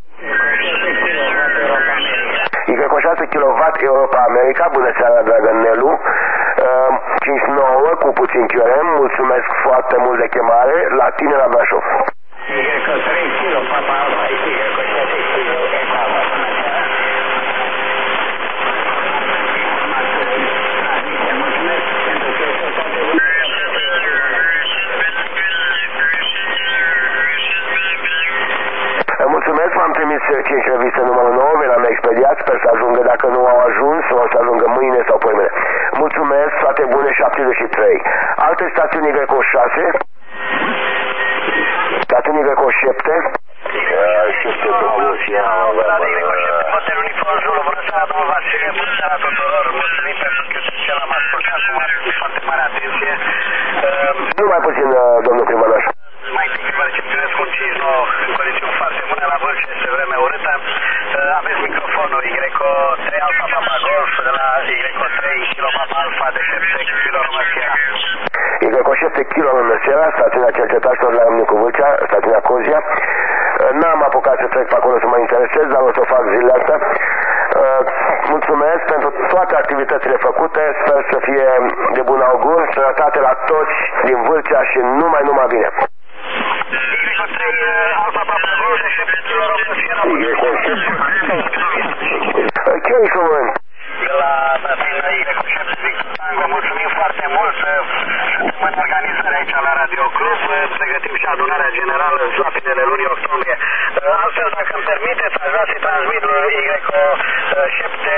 Y6 kW Europa America, bună seara, dragă Nelu. 5-9 cu puțin QRM, mulțumesc foarte mult de chemare, la tine la Brașov. Y3 kg, Papa Alfa, Y6 kg, Mulțumesc, m-am trimis 5 reviste numărul 9, vi-l-am expediat, sper să ajungă, dacă nu au ajuns, o să ajungă mâine sau poimâine. Mulțumesc, toate bune, 73. Alte stațiuni Y6? Stațiuni Y7? Hotel Uniform Zulu, bună seara, domnul Vasile, bună seara tuturor, mulțumim pentru ce l-am ascultat cu foarte mare atenție. Nu mai puțin, domnul Primănaș. Mai bine vă recepționez cu un 5-9 în condiții foarte bune la vârf și este vreme urâtă. Aveți microfonul Y3 Alfa Papa Golf de la Y3 Kilo Papa Alfa de 7 kg România. Y7 kg România, stațiunea cercetașilor la Râmnicu Vâlcea, stațiunea Cozia. N-am apucat să trec pe acolo să mă interesez, dar o să o fac zilele astea. Mulțumesc pentru toate activitățile făcute, sper să fie de bun augur, sănătate la toți din Vâlcea și numai bine. Y3 Alfa Papa Golf de 7 kg România. Ce ești român? De la Y7 Tango, mulțumim foarte mult. Suntem în organizare aici la Radio Club, pregătim și adunarea generală la finele lunii octombrie. Astăzi, dacă îmi permiteți, aș vrea să-i transmit Y7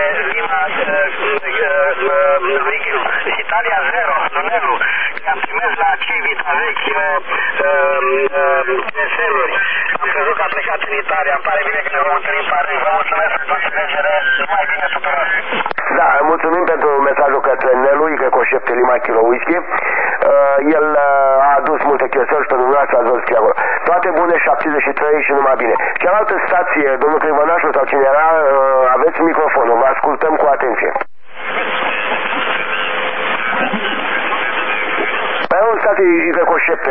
înțelegere, mai bine tuturor. Da, mulțumim pentru mesajul către Nelu, Y7 Lima Kilo Whisky. El a adus multe chestii și pentru dumneavoastră ați văzut acolo. Toate bune, 73 și numai bine. Cealaltă stație, domnul Crivănașu sau cine era, aveți microfonul, vă ascultăm cu atenție. Pe un stație Y7.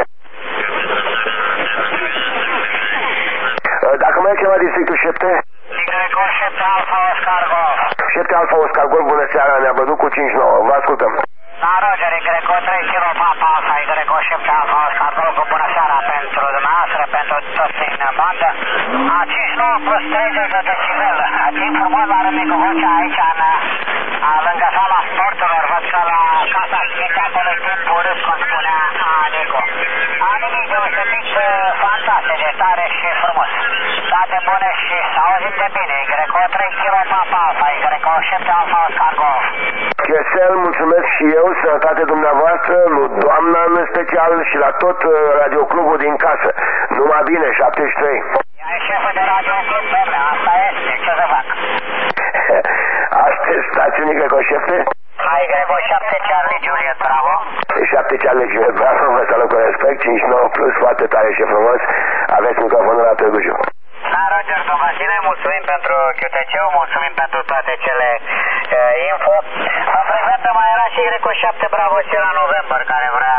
Dacă mai e ceva districtul 7? Y7 Alfa Oscar Golf. 7 Alfa Oscar Golf, bună seara, ne-a bătut cu 5-9, vă ascultăm. Da, Roger, Y3 Kilo Papa Alfa, Y7 Alfa Oscar Golf, bună seara pentru dumneavoastră, pentru toți din bandă. 5-9 plus 30 de decibel. Timp frumos la Râmnicu Vocea aici, lângă sala sporturilor, văd că la Casa Sfința acolo timp urât, cum spunea Nicu. Nimic deosebit, fantastic, de tare și frumos. Toate bune și s-au auzit de bine. Y3 Kilo Papa Alfa, Y7 Alfa Oscar Golf. Chesel, mulțumesc și eu, sănătate dumneavoastră, lui doamna în special și la tot radioclubul din casă. Numai bine, 73. Ea e șeful de radioclub, domnule, asta este, ce să fac? Astăzi, stațiunii Y7? Y7 Charlie Juliet, bravo. 7 Charlie Juliet, bravo, vă salut cu respect, 5-9 plus, foarte tare și frumos. Aveți microfonul la Târgu Jiu. Da, Roger, domnul Vasile, mulțumim pentru QTC-ul, mulțumim pentru toate cele info. În frecventă mai era și Y7 Bravo Sierra November, care vrea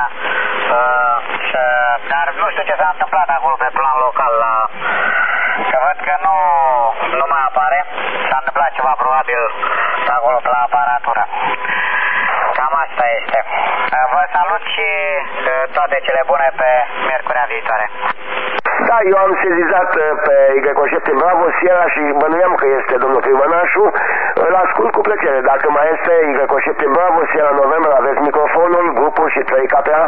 dar nu știu ce s-a întâmplat acolo pe plan local, că văd că nu mai apare. S-a întâmplat ceva probabil acolo pe la aparatură. Cam asta este. Vă salut și toate cele bune pe miercurea viitoare. Da, eu am sezizat pe Y7 Bravo Sierra și bănuiam că este domnul Crivănașu. Îl ascult cu plăcere. Dacă mai este Y7 Bravo Sierra November, aveți microfonul, grupul și 3 KPA?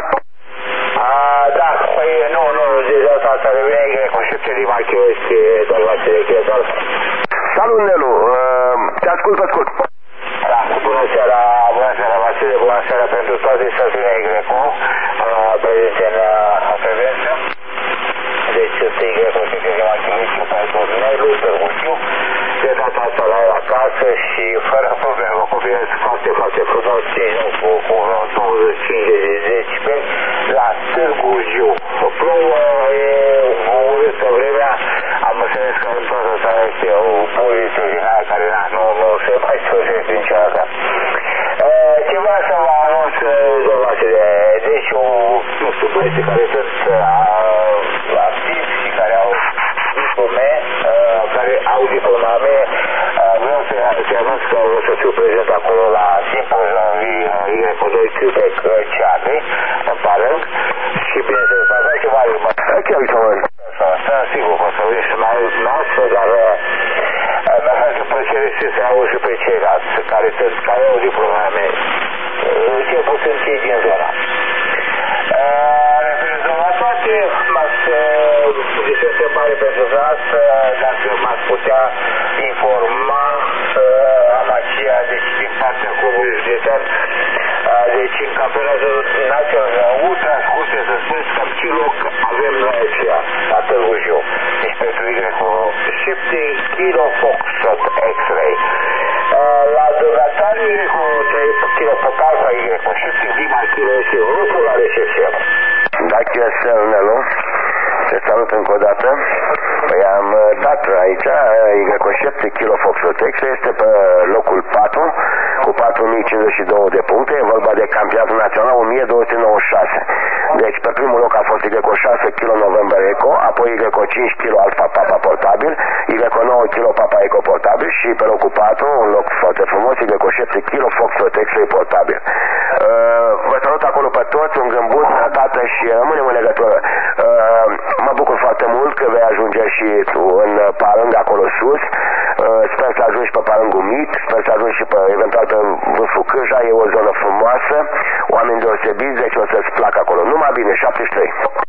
Da, păi nu, deja s-a revenit Y7 Lima Kilo este doar Vasile Chietal. Salut, Nelu, te ascult pe scurt. Da, bună seara, Vasile, bună seara pentru toate stațiunile Y-ul prezente în frecvență. Deci este Y7 Lima Kilo pentru Nelu, Târgu Jiu, de data asta la acasă și fără problemă, copiii foarte, foarte frumos, cu 25 de decibeli la Târgu Jiu. Plouă, e urâtă vremea, am înțeles că în toată țara este o poliție din aia care nu se mai sfârșește niciodată. Ce vreau să vă anunț, domnul Vasile, deci nu știu, băieții care sunt activi și care au diplome, care au diplomame, vreau să anunț că o să fiu prezent acolo la simpozionul Y2 Quebec Charlie, în Palâng, și bineînțeles, va face ceva rimă. Ce uite, mă? Sunt sigur că o să vezi și mai noastră, dar mi-a face plăcere să se auzi și pe ceilalți care au diplomame, cel puțin cei din zona. Referitor la toate, m-ați o întrebare pentru asta, dacă m-ați putea informa, am aceea, deci din partea clubului județean, deci în campionatul național ultra-scurte, să spuneți cam ce loc avem noi aceea, la Târgu Jiu, deci pentru Y7 Kilo Foxtrot X-Ray. La Dăgatani, Y3 Kilo Alfa, Y7 Lima Kilo și grupul la recepție. Da, Chesel, Nelu, te salut încă o dată. Păi am dat aici, Y7 Kilo Foxtrot X-Ray este pe locul 4, cu 4052 de puncte, e vorba de campionatul național 1296. Deci pe primul loc a fost Y6 Kilo November Eco, apoi Y5 Kilo Alfa Papa portabil, Y9 Kilo Papa Eco portabil și pe locul 4, un loc foarte frumos, Y7 Kilo Foxtrot X-Ray portabil. Vă salut acolo pe toți, un gând bun, sănătate și rămânem în legătură. Mă bucur foarte mult că vei ajunge și tu în Palâng, acolo sus. Sper să ajungi pe Palângul Mic, sper să ajungi și pe, eventual pe vârful Cârja, e o zonă frumoasă, oameni deosebiți, deci o să-ți placă acolo. Numai bine, 73.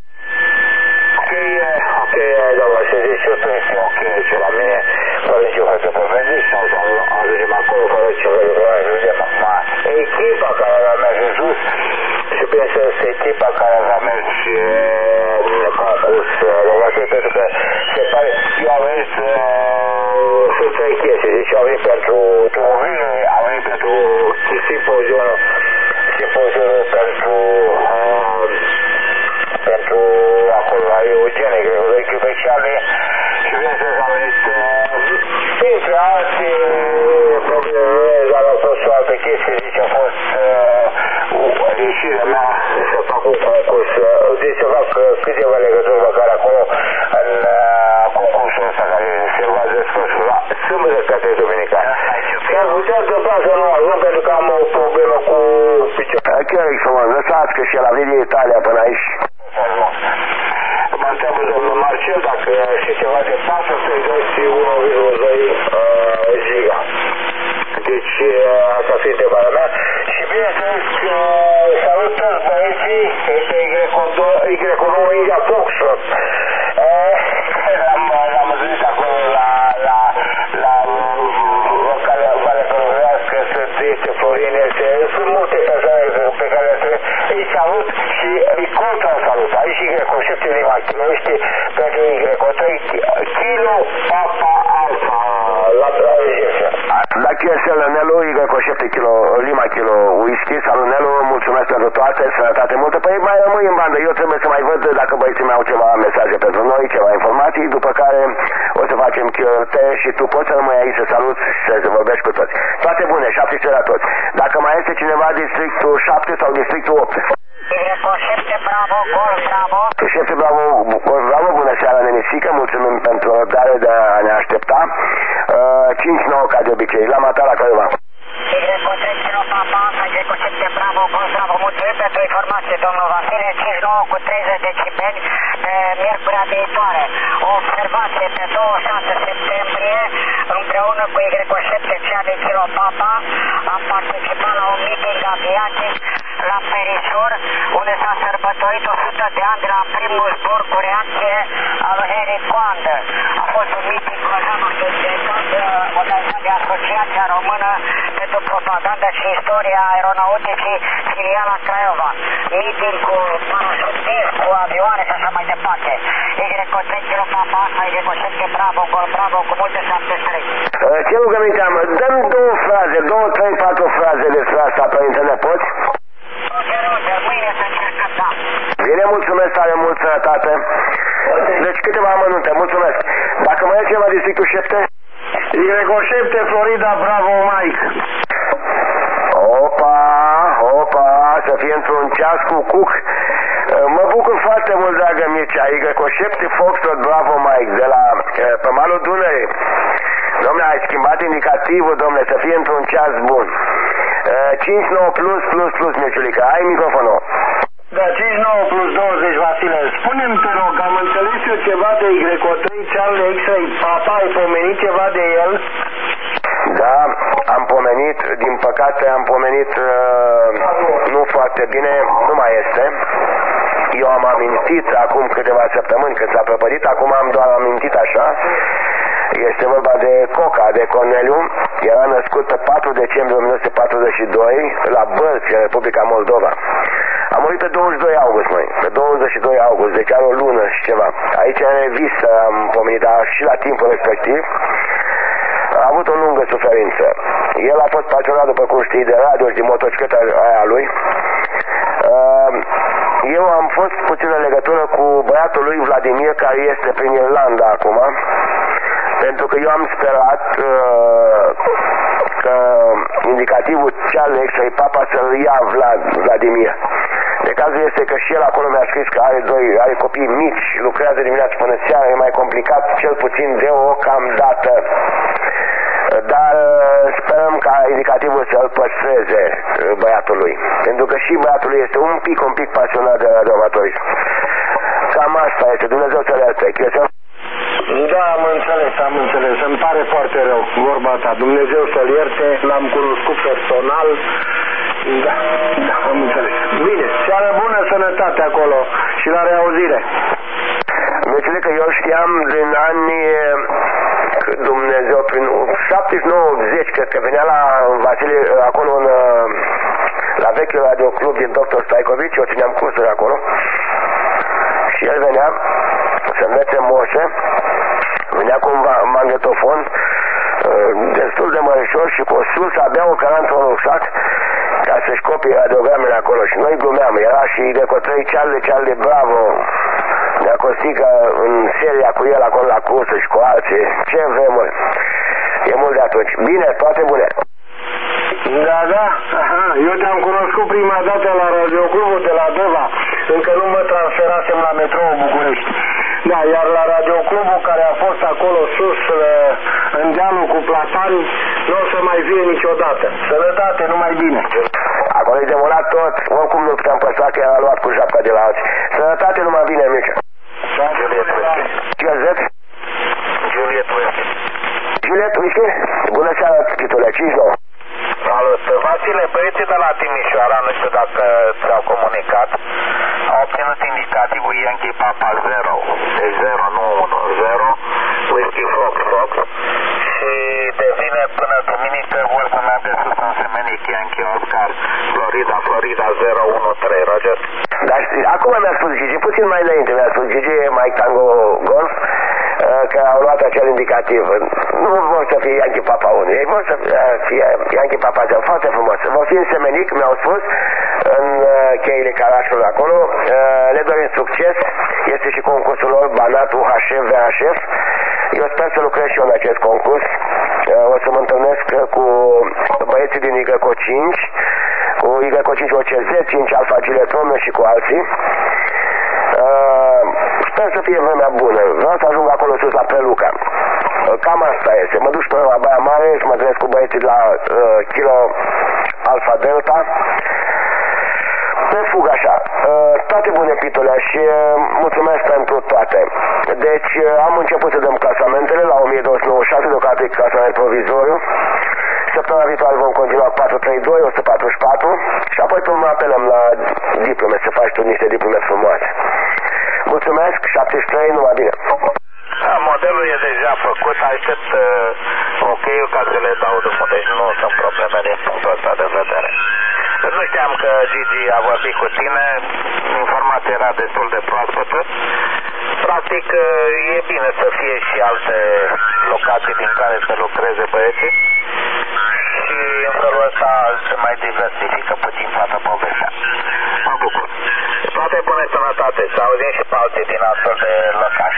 Ok, doamna, și deci eu trebuie să ok, și la mine, fără nicio hăță pe vezi, sau ajungem acolo, fără ce ajungem acum. Echipa care va merge jos, și bineînțeles echipa care va merge în concurs, pentru că se pare, eu am venit, sunt trei chestii, deci eu venit pentru automobile, am venit pentru simpozionul pentru acolo la Eugene, cred că speciale și bineînțeles am venit printre alții probleme, dar au fost și alte chestii, zice, a fost ieșirea mea să fac un concurs, deci să fac câteva legături măcar acolo în concursul ăsta care se va desfășura sâmbătă către duminica. S-ar putea întâmpla să nu ajung pentru că am o problemă cu piciorul. Chiar e frumos, lăsați că și el a venit din Italia până aici. Mă întreabă domnul Marcel dacă știi ceva de pasă să-i dați 1,2 giga. Deci asta fi întrebarea mea. Și bineînțeles că salut toți băieții, este Y9 India Foxtrot. L-am întâlnit acolo la Valea Călăvească, este Florin, sunt multe persoane pe care îi salut și îi contra-salut. Aici Y7 Lima Kilo, este pentru Y3 Kilo Papa Alfa la Bravejeșa. Dacă este Nelu, Y7 Kilo Lima Kilo Whisky, salut Nelu, mulțumesc pentru toate, sănătate multă. Păi mai rămâi în bandă, eu trebuie să mai văd dacă băieții mei au ceva mesaje pentru noi, ceva informații, după care o să facem Q&A și tu poți să rămâi aici să saluți și să vorbești cu toți. Toate bune, 17 la toți. Dacă mai este cineva districtul 7 sau districtul 8. Y7 Bravo, Golf Bravo. Y7 Bravo, Golf Bravo, bună seara, Nenisică, mulțumim pentru răbdare de a ne aștepta. 5-9 ca de obicei, la Matala, Craiova. Y3 Kilo Papa, Y7 Bravo, Golf Bravo, mulțumim pentru informație, domnul Vasile, 5-9 cu 30 decibeli pe miercurea viitoare. O observație pe 26 septembrie, împreună cu Y7 Charlie Kilo Papa, am participat la un meeting aviatic la Perisur, unde s-a sărbătorit 100 de ani de la primul zbor cu reacție al Harry Coandă. A fost un meeting organizat de Asociația Română pentru Propaganda și Istoria Aeronauticii, filiala Craiova. Meeting cu parașutiști, cu avioane și așa mai departe. Y3 Kilo Papa, Y7 Bravo, Gol Bravo, cu multe 73. Ce rugăminteam, dăm 2 fraze, 2, 3, 4 fraze despre asta pe internet, poți? Mâine să încercăm, da. Bine, mulțumesc tare mult, sănătate. Deci câteva amănunte, mulțumesc. Dacă mai e ceva districtul 7? Y7 Florida Bravo Mike. Opa, să fie într-un ceas cu Cook. Mă bucur foarte mult, dragă Mircea, Y7 Foxtrot Bravo Mike de la pe malul Dunării. Dom'le, ai schimbat indicativul, dom'le, să fie într-un ceas bun. 5-9 plus, Mirciulica, ai microfonul. Da, 5-9 plus 20, Vasile. Spune-mi, te rog, am înțeles eu ceva de Y3 Charlie X-Ray Papa, ai pomenit ceva de el? Da, am pomenit, din păcate am pomenit nu foarte bine, nu mai este. Eu am amintit acum câteva săptămâni când s-a prăpădit, acum am doar amintit așa. Este vorba de Coca, de Corneliu, era născut pe 4 decembrie 1942 la Bălți, în Republica Moldova. A murit pe 22 august, măi, pe 22 august, deci are o lună și ceva. Aici în revistă am pomenit, dar și la timpul respectiv. A avut o lungă suferință. El a fost pasionat, după cum știi, de radio și din motocicleta aia lui. Eu am fost puțin în legătură cu băiatul lui Vladimir, care este prin Irlanda acum, pentru că eu am sperat că indicativul Charlie X-Ray Papa să-l ia Vladimir. De cazul este că și el acolo mi-a scris că are copii mici, lucrează dimineața până seara, e mai complicat, cel puțin deocamdată. Dar sperăm ca indicativul să-l păstreze băiatului. Pentru că și băiatul lui este un pic pasionat de radioamatorism. Cam asta este, Dumnezeu să le ierte. Da, am înțeles, îmi pare foarte rău vorba ta, Dumnezeu să-l ierte, l-am cunoscut personal, da, am înțeles. Bine, seară bună, sănătate acolo și la reauzire. Deci că eu știam din anii, Dumnezeu, prin 79-80, cred că venea la Vasile, acolo la vechiul radioclub din Dr. Stajkovici, eu țineam cursuri acolo și el venea să învețe moșe, venea cu un magnetofon destul de Timișor și cu o sursă abia o căra într-un rucsac ca să-și copie radiogramele acolo. Și noi glumeam, era și Deco 3 Charlie Bravo, de-a Costică în seria cu el acolo la cursă și cu alții. Ce vremuri! E mult de atunci. Bine, toate bune! Da, aha, eu te-am cunoscut prima dată la radioclubul de la Deva, încă nu mă transferasem la metrou București. Da, iar la radioclubul care a fost acolo sus, în dealul cu platani, nu o să mai fie niciodată. Sănătate, numai bine. Acolo e demolat tot, oricum nu puteam păstra că era luat cu japca de la alții. Sănătate, numai bine, Mircea. Da, Ce zăt? Juliet, uite? Bună seara, Titule, 5-9. Salut, Vasile, băieții de la Timișoara, nu știu dacă ți-au comunicat, au obținut indicativul Yankee Papa 0, deci 0, nu 1, 0, Whiskey Fox, și devine până duminică vor să meargă sus în Semenic, Yankee Oscar, Florida 0, 1, 3, Roger. Dar știi, acum mi-a spus Gigi, puțin mai înainte mi-a spus Gigi, Mike Tango Golf, că au luat acel indicativ. Nu vor să fie Yankee Papa 1, ei vor să fie Yankee Papa 0, foarte frumos. Vor fi în Semenic, mi-au spus, în cheile Carașului acolo. Le dorim succes, este și concursul lor, Banat, UHF, VHF. Eu sper să lucrez și eu în acest concurs. O să mă întâlnesc cu băieții din YCO 5, cu YCO 5 OCZ, 5 Alfa Gileton și cu alții. Sper să fie vremea bună. Vreau să ajung acolo sus la Preluca. Cam asta este. Mă duc până la Baia Mare și mă întâlnesc cu băieții de la Kilo Alfa Delta. Pe fug așa. Toate bune, Pitule, și mulțumesc pentru toate. Deci am început să dăm clasamentele la 1296, deocamdată e clasament provizoriu. Săptămâna viitoare vom continua 432, 144 și apoi pe urmă apelăm la diplome, să faci tu niște diplome frumoase. Mulțumesc, 73, numai bine. Modelul e deja făcut, aștept ok-ul ca să le dau drumul, deci nu sunt probleme din punctul ăsta de vedere. Nu știam că Gigi a vorbit cu tine, informația era destul de proaspătă. Practic e bine să fie și alte locații din care să lucreze băieții și în felul ăsta se mai diversifică puțin toată povestea. Mă bucur. Toate bune sănătate, să auzim și pe alții din astfel de locași.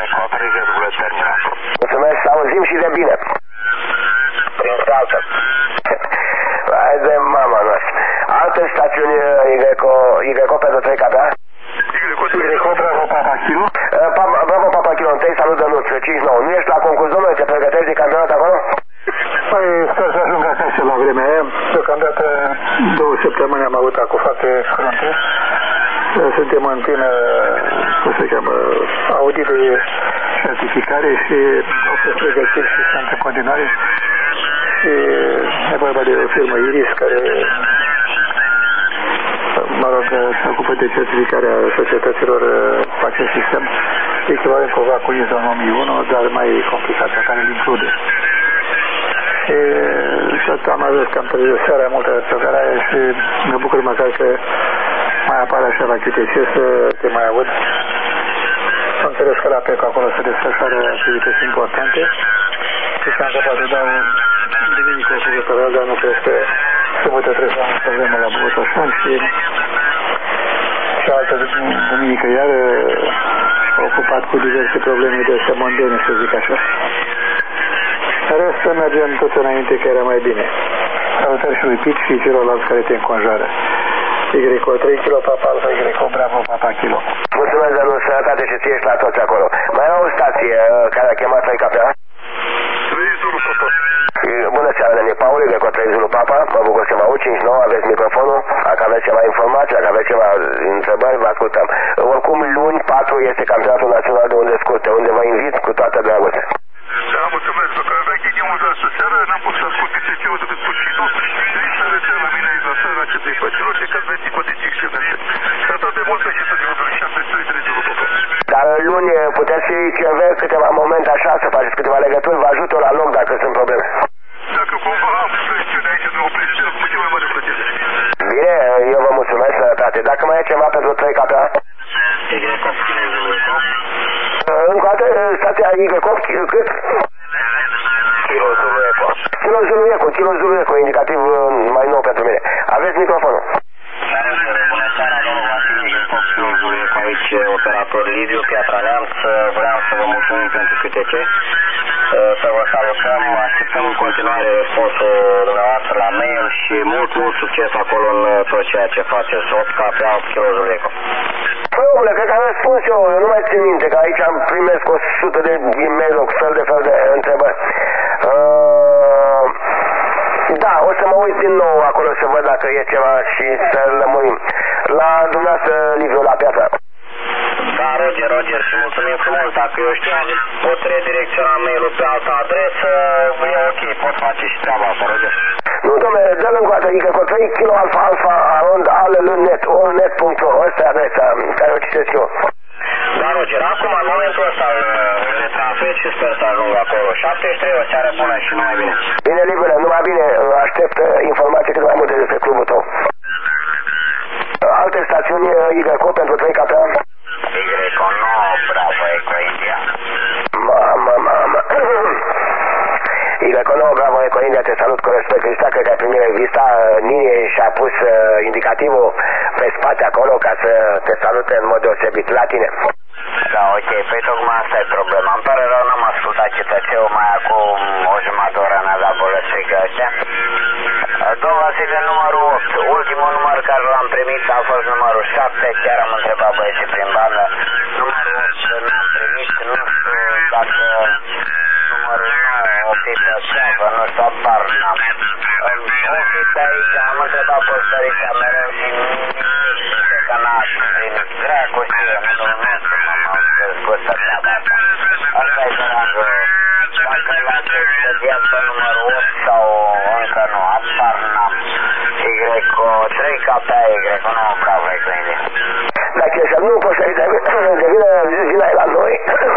Mulțumesc, să auzim și de bine. Prin saltă. Hai de mama noastră. Alte stațiuni YCO pentru 3 KPA? YCO Bravo Papa Kilo? Bravo Papa Kilo, întâi salut de nuț, 5-9. Nu ești la concurs, domnule, te pregătești de campionat acolo? Păi, sper să ajung acasă la vremea aia. Deocamdată 2 săptămâni am avut acum foarte scrunte. Suntem în plină, cum se cheamă, audit de certificare și au fost pregătiri și sunt în continuare. Și e vorba de o firmă Iris care, mă rog, se ocupă de certificarea societăților cu acest sistem, echivalent cumva cu ISO 9001, dar mai complicat, care îl include. Și tot am avut cam târziu seara multă cioferare și mă bucur măcar că mai apare așa la QTC să te mai aud. Am înțeles că la PEC acolo se desfășoară activități importante și că am să poate dau duminică cu vătăral, dar nu cred că sâmbătă trebuie să am problemă la Botoșan și altă duminică iar ocupat cu diverse probleme de astea mondene, să zic așa. În rest, să mergem tot înainte, că era mai bine. Salutări și lui Pic și celorlalți care te înconjoară. YCO 3 Kilo Papa Alfa, YCO Bravo Papa Kilo. Mulțumesc de nu sănătate și ție și la toți acolo. Mai era o stație care a chemat 3 KPA? 3 Zulu Papa. Bună seara, nene Paul, YCO 3 Zulu Papa. Mă bucur să mă aud, 5-9, aveți microfonul. Dacă aveți ceva informații, dacă aveți ceva întrebări, vă ascultăm. Oricum, luni 4 este campionatul național de unde scurte, unde vă invit cu toată dragostea. Da, mulțumesc, că avea ghiniul de astă seară, n-am putut să ascult TC-ul decât puținul, și să rețea la mine la seara ce de-i păcilor și că vezi cu TC excelente. Și atât de mult și să dividul și asta este dreptul după. Dar luni puteți fi CV câteva momente așa, să faceți câteva legături, vă ajută la loc dacă sunt probleme. Dacă cumva am presiune aici de o presiune, cu ce mai mare plăcere. Bine, eu vă mulțumesc, sănătate. Dacă mai e ceva pentru 3 KPA? Încă o dată, stația YCO, cât? Kilo Zulu Eco. Kilo Zulu Eco, indicativ mai nou pentru mine. Aveți microfonul. Bună seara, domnul Vasile, Kilo Zulu Eco aici, operator Liviu, Piatra Neamț. Vreau să vă mulțumim pentru QTC, să vă salutăm, așteptăm în continuare răspunsul dumneavoastră la mail și mult succes acolo în tot ceea ce faceți, 8 capea 8 Kilo Zulu Eco. Păi, omule, cred că am răspuns eu nu mai țin minte, că aici am primesc 100 de e-mail-uri, fel de întrebări. Da, o să mă uit din nou acolo să văd dacă e ceva și să lămurim. La dumneavoastră, Liviu, la Piatra. Da, Roger, și mulțumim frumos. Dacă eu știu, pot redirecționa mail-ul pe altă adresă, e ok, pot face și treaba asta, Roger. Nu, domnule, dă-l încă o dată, adică cu 3 kilo alfa arond allnet.ro, ăsta e adresa care o citesc eu. Da, Roger, acum, în momentul ăsta, le transfer și sper să ajung acolo. 73, o seară bună și numai bine. Bine, Liviu, numai bine, aștept informații cât mai multe despre clubul tău. Alte stațiuni YCO pentru 3 capea? YCO 9, Bravo, Eco India. Mamă. YCO 9, Bravo, Eco India, te salut cu respect, Crista, cred că ai primit revista, Nini și-a pus indicativul pe spate acolo ca să te salute în mod deosebit la tine. Da, ok, păi tocmai asta e problema. Îmi pare rău, n-am ascultat CTC-ul, mai acum o jumătate de oră n-a dat bolăstrică ăștia. Domnul Vasile, numărul 8, ultimul număr care l-am primit a fost numărul 7, chiar am întrebat băieții prin bandă. Numărul 8 n-am primit, nu știu dacă numărul 9 o fi pe seavă, nu știu, apar n-am. O fi pe aici, am întrebat postărița mereu și nimic, că n-a primit. Dracu știe, nu nostru, m-am spus să treaba asta. Asta e săracul. Dacă l-ați studiat pe numărul 8 sau încă nu, apar n-am. YCO 3 capea, YCO 9, Bravo, Eco India. Dacă ești nu poți să devină zilai la noi.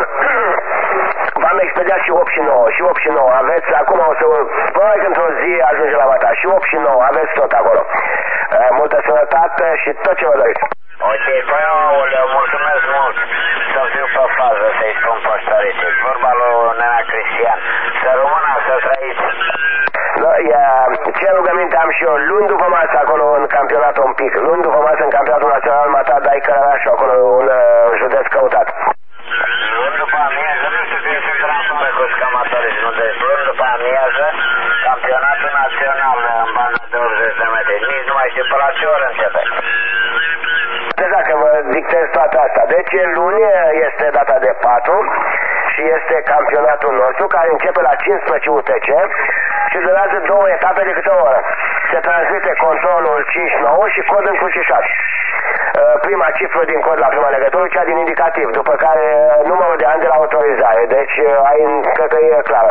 V-am expediat și 8 și 9, și 8 și 9 aveți, acum o să, probabil că într-o zi ajunge la mata, și 8 și 9 aveți tot acolo. Multă sănătate și tot ce vă doriți. Ok, păi aoleu, mulțumesc mult să fiu pe fază, să-i spun păstăriței. Vorba lui Nena Cristian, să rămână, să trăiți. Da, ce rugăminte am și eu, luni după masă acolo în campionatul un pic, luni după masă în campionatul național Mata, dai Cărărașul, acolo un județ căutat. Luni după amiază, nu știu că sunt transforme cu scamatorii, nu deci luni după amiază, campionatul național în bandă de 80 de metri, nici nu mai știu pe la ce oră începe. Deja că vă dictez toate astea. Deci luni este data de 4 și este campionatul nostru care începe la 15 UTC și durează 2 etape de câte o oră. Se transmite controlul 5-9 și cod încrucișat. Prima cifră din cod la prima legătură, cea din indicativ, după care numărul de ani de la autorizare. Deci cred că e clară.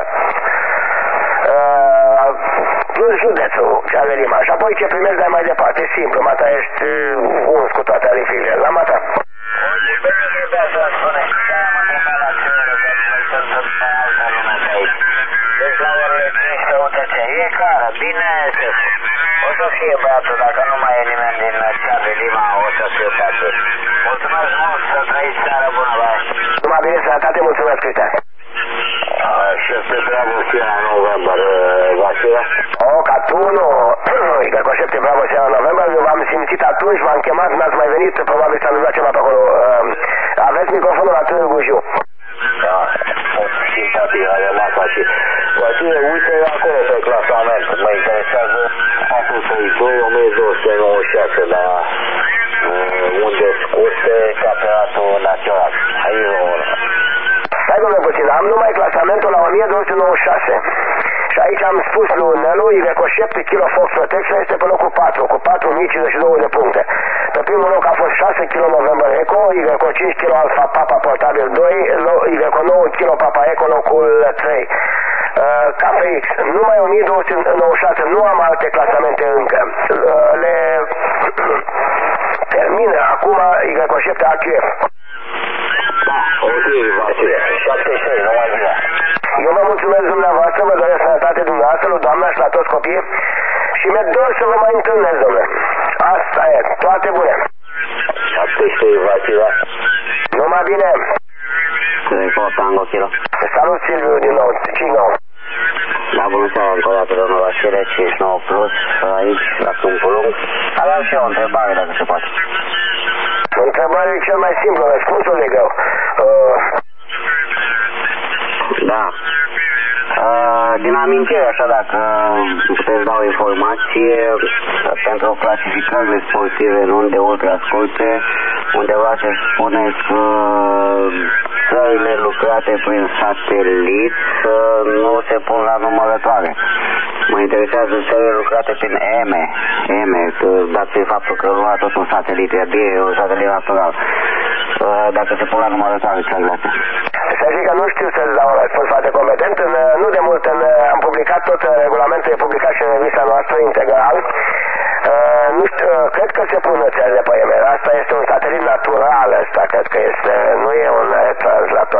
Plus județul ce are lima. Și apoi ce primești dai mai departe. E simplu, Mata, ești uns cu toate arifile. La Mata. Deci la orele 15 UTC. E clară, bine șeful. O să fie băiatul, dacă nu mai e nimeni din cea de Lima, o să fiu pe atât. Mulțumesc mult, să trăiți seara bună, băi. Numai bine, sănătate, mulțumesc, Cristian. Și este Bravo Sierra November, Vasile. Ca tu nu, că cu 7 Bravo Sierra November, eu v-am simțit atunci, v-am chemat, n-ați mai venit, probabil s-a întâmplat ceva pe acolo. Aveți microfonul la Târgu Jiu. Da, simpatia de masa și Vasile, uite acolo pe clasament, mă interesează 432, 1296, dar unde scurte campionatul național. Aici o oră. Stai, domnule puțin, am numai clasamentul la 1296. Și aici am spus lui Nelu, YCO 7 kg Fox Protection este pe locul 4, cu 4052 de puncte. Pe primul loc a fost 6 kg November Eco, YCO 5 kg Alpha Papa Portabil 2, YCO 9 kg Papa Eco locul 3. KFX, numai 1296, nu am alte clasamente încă. Le termină acum YCO 7 AQF. Da, ok, Vasile, 76, nu mai bine. Eu vă mulțumesc dumneavoastră, vă doresc sănătate dumneavoastră, lui doamna și la toți copiii și mi-e dor să vă mai întâlnesc, domnule. Asta e, toate bune. 76, Vasile. Numai bine. Tango Kilo. Salut, Silviu, din nou, 5-9. Da, bună seara încă o dată, domnul Vasile, 59 Plus, aici, la Câmpul Lung. Aveam și eu o întrebare, dacă se poate. Întrebarea e cel mai simplu, răspunsul e greu. Da. Din amintire, așa, dacă puteți da o informație pentru clasificările sportive non de ultrascurte, undeva se spune că țările lucrate prin satelit nu se pun la numărătoare. Mă interesează țările lucrate prin EME, dat fiind faptul că lua tot un satelit, e un satelit natural. Dacă se pun la numărătoare țările astea. Să zic că nu știu să-ți dau un răspuns foarte competent. Nu de mult am publicat tot regulamentul, e publicat și în revista noastră integral. Nu știu, cred că se pun țările pe EME. Asta este un satelit natural, ăsta cred că este, nu e un translator.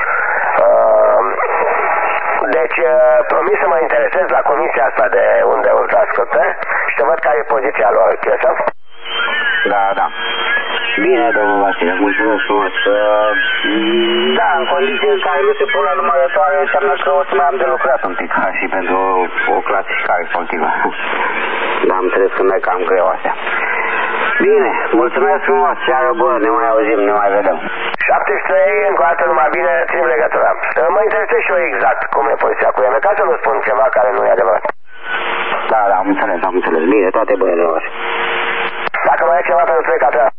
Deci, promis să mă interesez la comisia asta de unde ultrascurte și să văd care e poziția lor. Chiesă? Da. Bine, domnul Vasile, mulțumesc frumos. Da, în condiții în care nu se pun la numărătoare, înseamnă că o să mai am de lucrat un pic, și pentru o clasificare sportivă. Dar am înțeles că merg cam greu astea. Bine, mulțumesc frumos, seară bună, ne mai auzim, ne mai vedem. 73, încă o dată numai bine, țin legătura. Mă interesez și eu exact cum e poziția cu EME, ca să nu spun ceva care nu e adevărat. Da, am înțeles. Bine, toate bunele voastre. Dacă mai e ceva pentru 3 ca